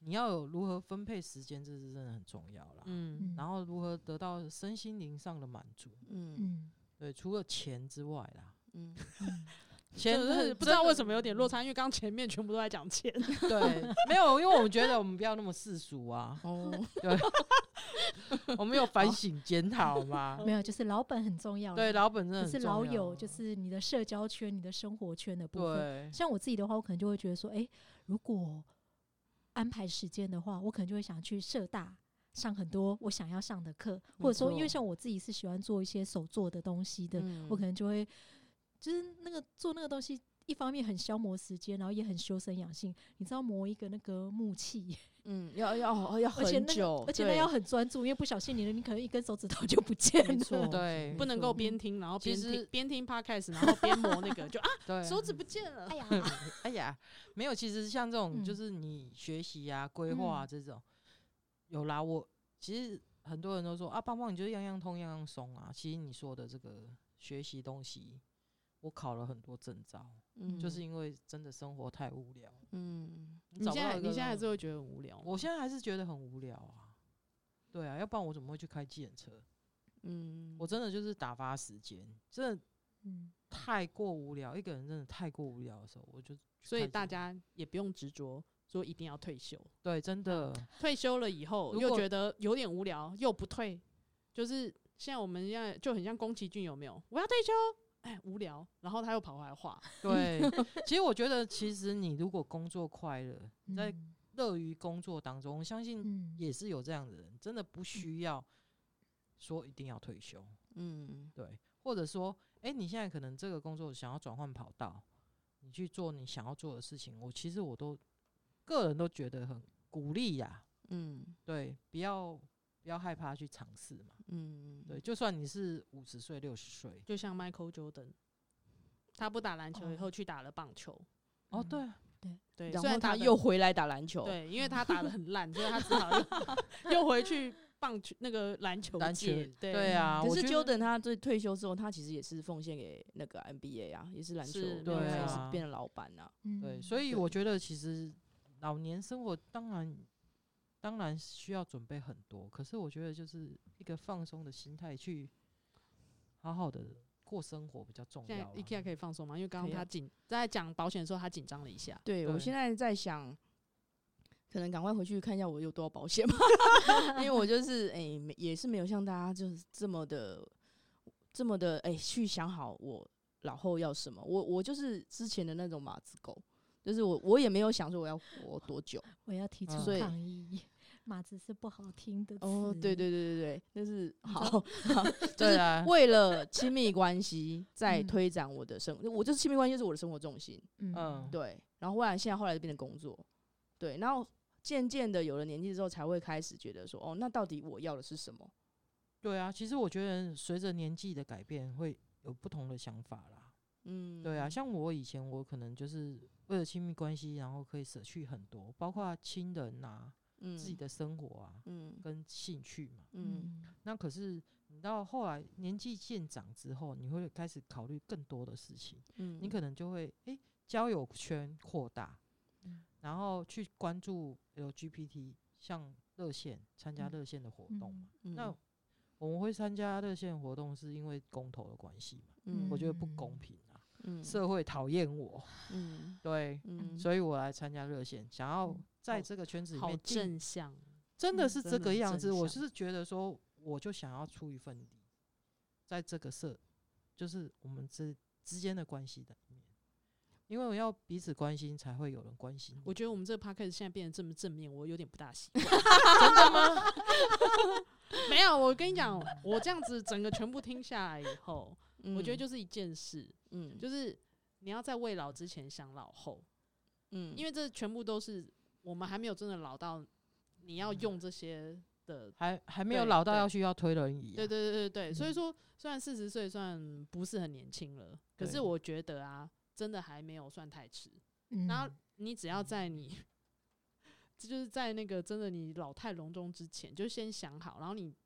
Speaker 5: 你要有如何分配时间，这是真的很重要啦。然后如何得到身心灵上的满足，对，除了钱之外啦，
Speaker 4: 钱不知道为什么有点落差，因为刚刚前面全部都在讲钱。
Speaker 5: 对，没有，因为我们觉得我们不要那么世俗啊。对，我们有反省检讨嘛？
Speaker 3: 没有，就是老本很重要。
Speaker 5: 对，老本真的很重要。
Speaker 3: 就是老友，就是你的社交圈、你的生活圈的部分。像我自己的话，我可能就会觉得说，如果安排时间的话，我可能就会想去社大上很多我想要上的课，或者说，因为像我自己是喜欢做一些手做的东西的，我可能就会就是做那个东西，一方面很消磨时间，然后也很修身养性。你知道磨一个那个木器，
Speaker 2: 要很久，
Speaker 3: 而且那要很专注，因为不小心你可能一根手指头就不见了。
Speaker 5: 对，
Speaker 4: 不能够边听然后边听 podcast， 然后边磨那个，就对，手指不见了。
Speaker 5: 哎呀，没有，其实像这种就是你学习啊、规划啊这种，有啦。我其实很多人都说啊，棒棒你就样样通样样松啊。其实你说的这个学习东西，我考了很多证照，就是因为真的生活太无聊。你现
Speaker 4: 在还是会觉得很无聊？
Speaker 5: 我现在还是觉得很无聊啊。对啊，要不然我怎么会去开计程车？我真的就是打发时间，真的太过无聊。一个人真的太过无聊的时候，我就
Speaker 4: 所以大家也不用执着说一定要退休。
Speaker 5: 对，真的
Speaker 4: 退休了以后又觉得有点无聊，又不退，就是现在我们现在就很像宫崎骏，有没有？我要退休。无聊，然后他又跑回来画。
Speaker 5: 对，其实我觉得，其实你如果工作快乐，在乐于工作当中，我相信也是有这样的人，真的不需要说一定要退休。对，或者说，你现在可能这个工作想要转换跑道，你去做你想要做的事情，其实我都个人都觉得很鼓励呀。对，不要害怕去尝试嘛。对，就算你是50岁、60岁，
Speaker 4: 就像 Michael Jordan， 他不打篮球以后去打了棒球。对，
Speaker 2: 然后他又回来打篮球。
Speaker 4: 对，因为他打得很烂，所以他只好又回去棒球那个篮球界。
Speaker 5: 对啊，
Speaker 2: 可是 Jordan 他退休之后，他其实也是奉献给那个 NBA 啊，也是篮球，
Speaker 5: 对啊，
Speaker 2: 也是变成老板啊。
Speaker 5: 对，所以我觉得其实老年生活当然需要准备很多，可是我觉得就是一个放松的心态去好好的过生活比较重要。
Speaker 4: 现在 IKEA 可以放松吗？因为刚刚他在讲保险的时候，他紧张了一下。
Speaker 2: 对，我现在在想，可能赶快回去看一下我有多少保险吧，因为我就是也是没有像大家就是这么的去想好我老后要什么。我就是之前的那种马子狗。就是我也没有想说我要活多久，
Speaker 3: 我要提出抗议。马子是不好听的词。
Speaker 2: 对，就是好，就是为了亲密关系在推展我的生活，我就是亲密关系是我的生活重心。对。然后现在后来就变成工作，对。然后渐渐的有了年纪之后，才会开始觉得说，那到底我要的是什么？
Speaker 5: 对啊，其实我觉得随着年纪的改变，会有不同的想法啦。对啊，像我以前我可能就是为了亲密关系，然后可以舍去很多，包括亲人啊、自己的生活啊，跟兴趣嘛。那可是你到后来年纪渐长之后，你会开始考虑更多的事情。你可能就会交友圈扩大，然后去关注 LGBT， 像热线参加热线的活动嘛。那我们会参加热线活动，是因为公投的关系嘛？我觉得不公平。社会讨厌我，对，所以我来参加热线，想要在这个圈子里面
Speaker 4: 好正向，
Speaker 5: 真的是这个样子。我是觉得说，我就想要出一份力，在这个就是我们之间的关系的里面，因为我要彼此关心，才会有人关心。
Speaker 4: 我觉得我们这个 podcast 现在变得这么正面，我有点不大习惯。
Speaker 5: 真的吗？
Speaker 4: 没有，我跟你讲，我这样子整个全部听下来以后。我觉得就是一件事，就是你要在未老之前想老后，因为这全部都是我们还没有真的老到你要用这些的，
Speaker 5: 还没有老到需要推轮椅。
Speaker 4: 对，所以说虽然40岁算不是很年轻了，可是我觉得啊，真的还没有算太迟。然后你只要在就是在那个真的你老态龙钟之前，就先想好，然后你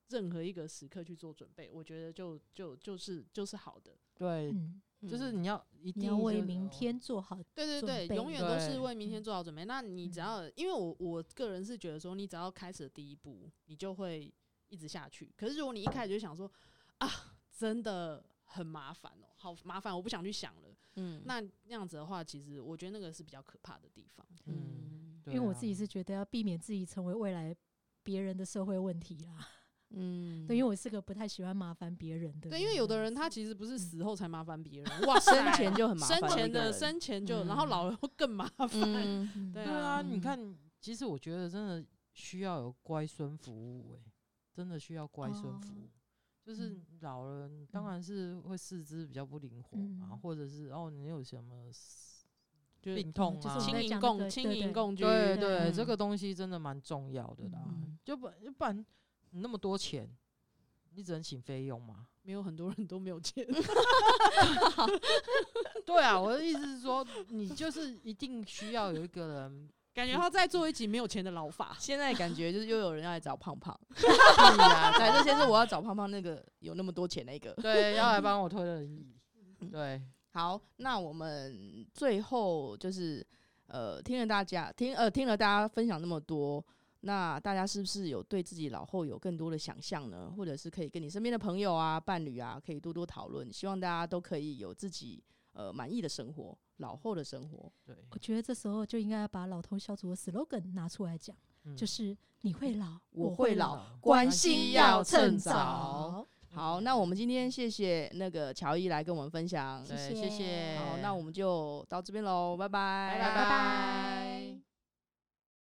Speaker 4: 任何一个时刻去做准备，我觉得就是好的。
Speaker 5: 对，就是你要一定
Speaker 3: 要为明天做好准备。
Speaker 4: 对，永远都是为明天做好准备。那你只要，因为我个人是觉得说，你只要开始的第一步，你就会一直下去。可是如果你一开始就想说啊，真的很麻烦哦，好麻烦，我不想去想了。那样子的话，其实我觉得那个是比较可怕的地方。
Speaker 3: 因为我自己是觉得要避免自己成为未来别人的社会问题啦。对，因为我是个不太喜欢麻烦别人的。
Speaker 4: 对，因为有的人他其实不是死后才麻烦别人，哇，
Speaker 2: 生前就很麻烦，
Speaker 4: 生前就，然后老了会更麻烦。
Speaker 5: 对啊，你看，其实我觉得真的需要有乖孙服务，真的需要乖孙服务。就是老了，你当然是会四肢比较不灵活嘛，或者是你有什么病痛啊，
Speaker 4: 轻盈共居，
Speaker 5: 对，这个东西真的蛮重要的啦。就不然你那么多钱，你只能请费用吗？
Speaker 4: 没有，很多人都没有钱。
Speaker 5: 对啊，我的意思是说，你就是一定需要有一个人。
Speaker 4: 感觉他在做一集没有钱的老法，
Speaker 2: 现在感觉就是又有人要来找胖胖，对，这些是我要找胖胖那个有那么多钱那个，
Speaker 5: 对，要来帮我推轮椅，对，
Speaker 2: 好，那我们最后就是听了大家分享那么多，那大家是不是有对自己老后有更多的想象呢？或者是可以跟你身边的朋友啊、伴侣啊，可以多多讨论，希望大家都可以有自己满意的生活。老后的生活，
Speaker 5: 对，
Speaker 3: 我觉得这时候就应该要把老头小组的 slogan 拿出来讲，就是你会老，我会老，
Speaker 2: 关系要趁早。好，那我们今天谢谢那个乔伊来跟我们分享，
Speaker 5: 谢谢。
Speaker 2: 好，那我们就到这边喽，拜拜，
Speaker 3: 拜拜。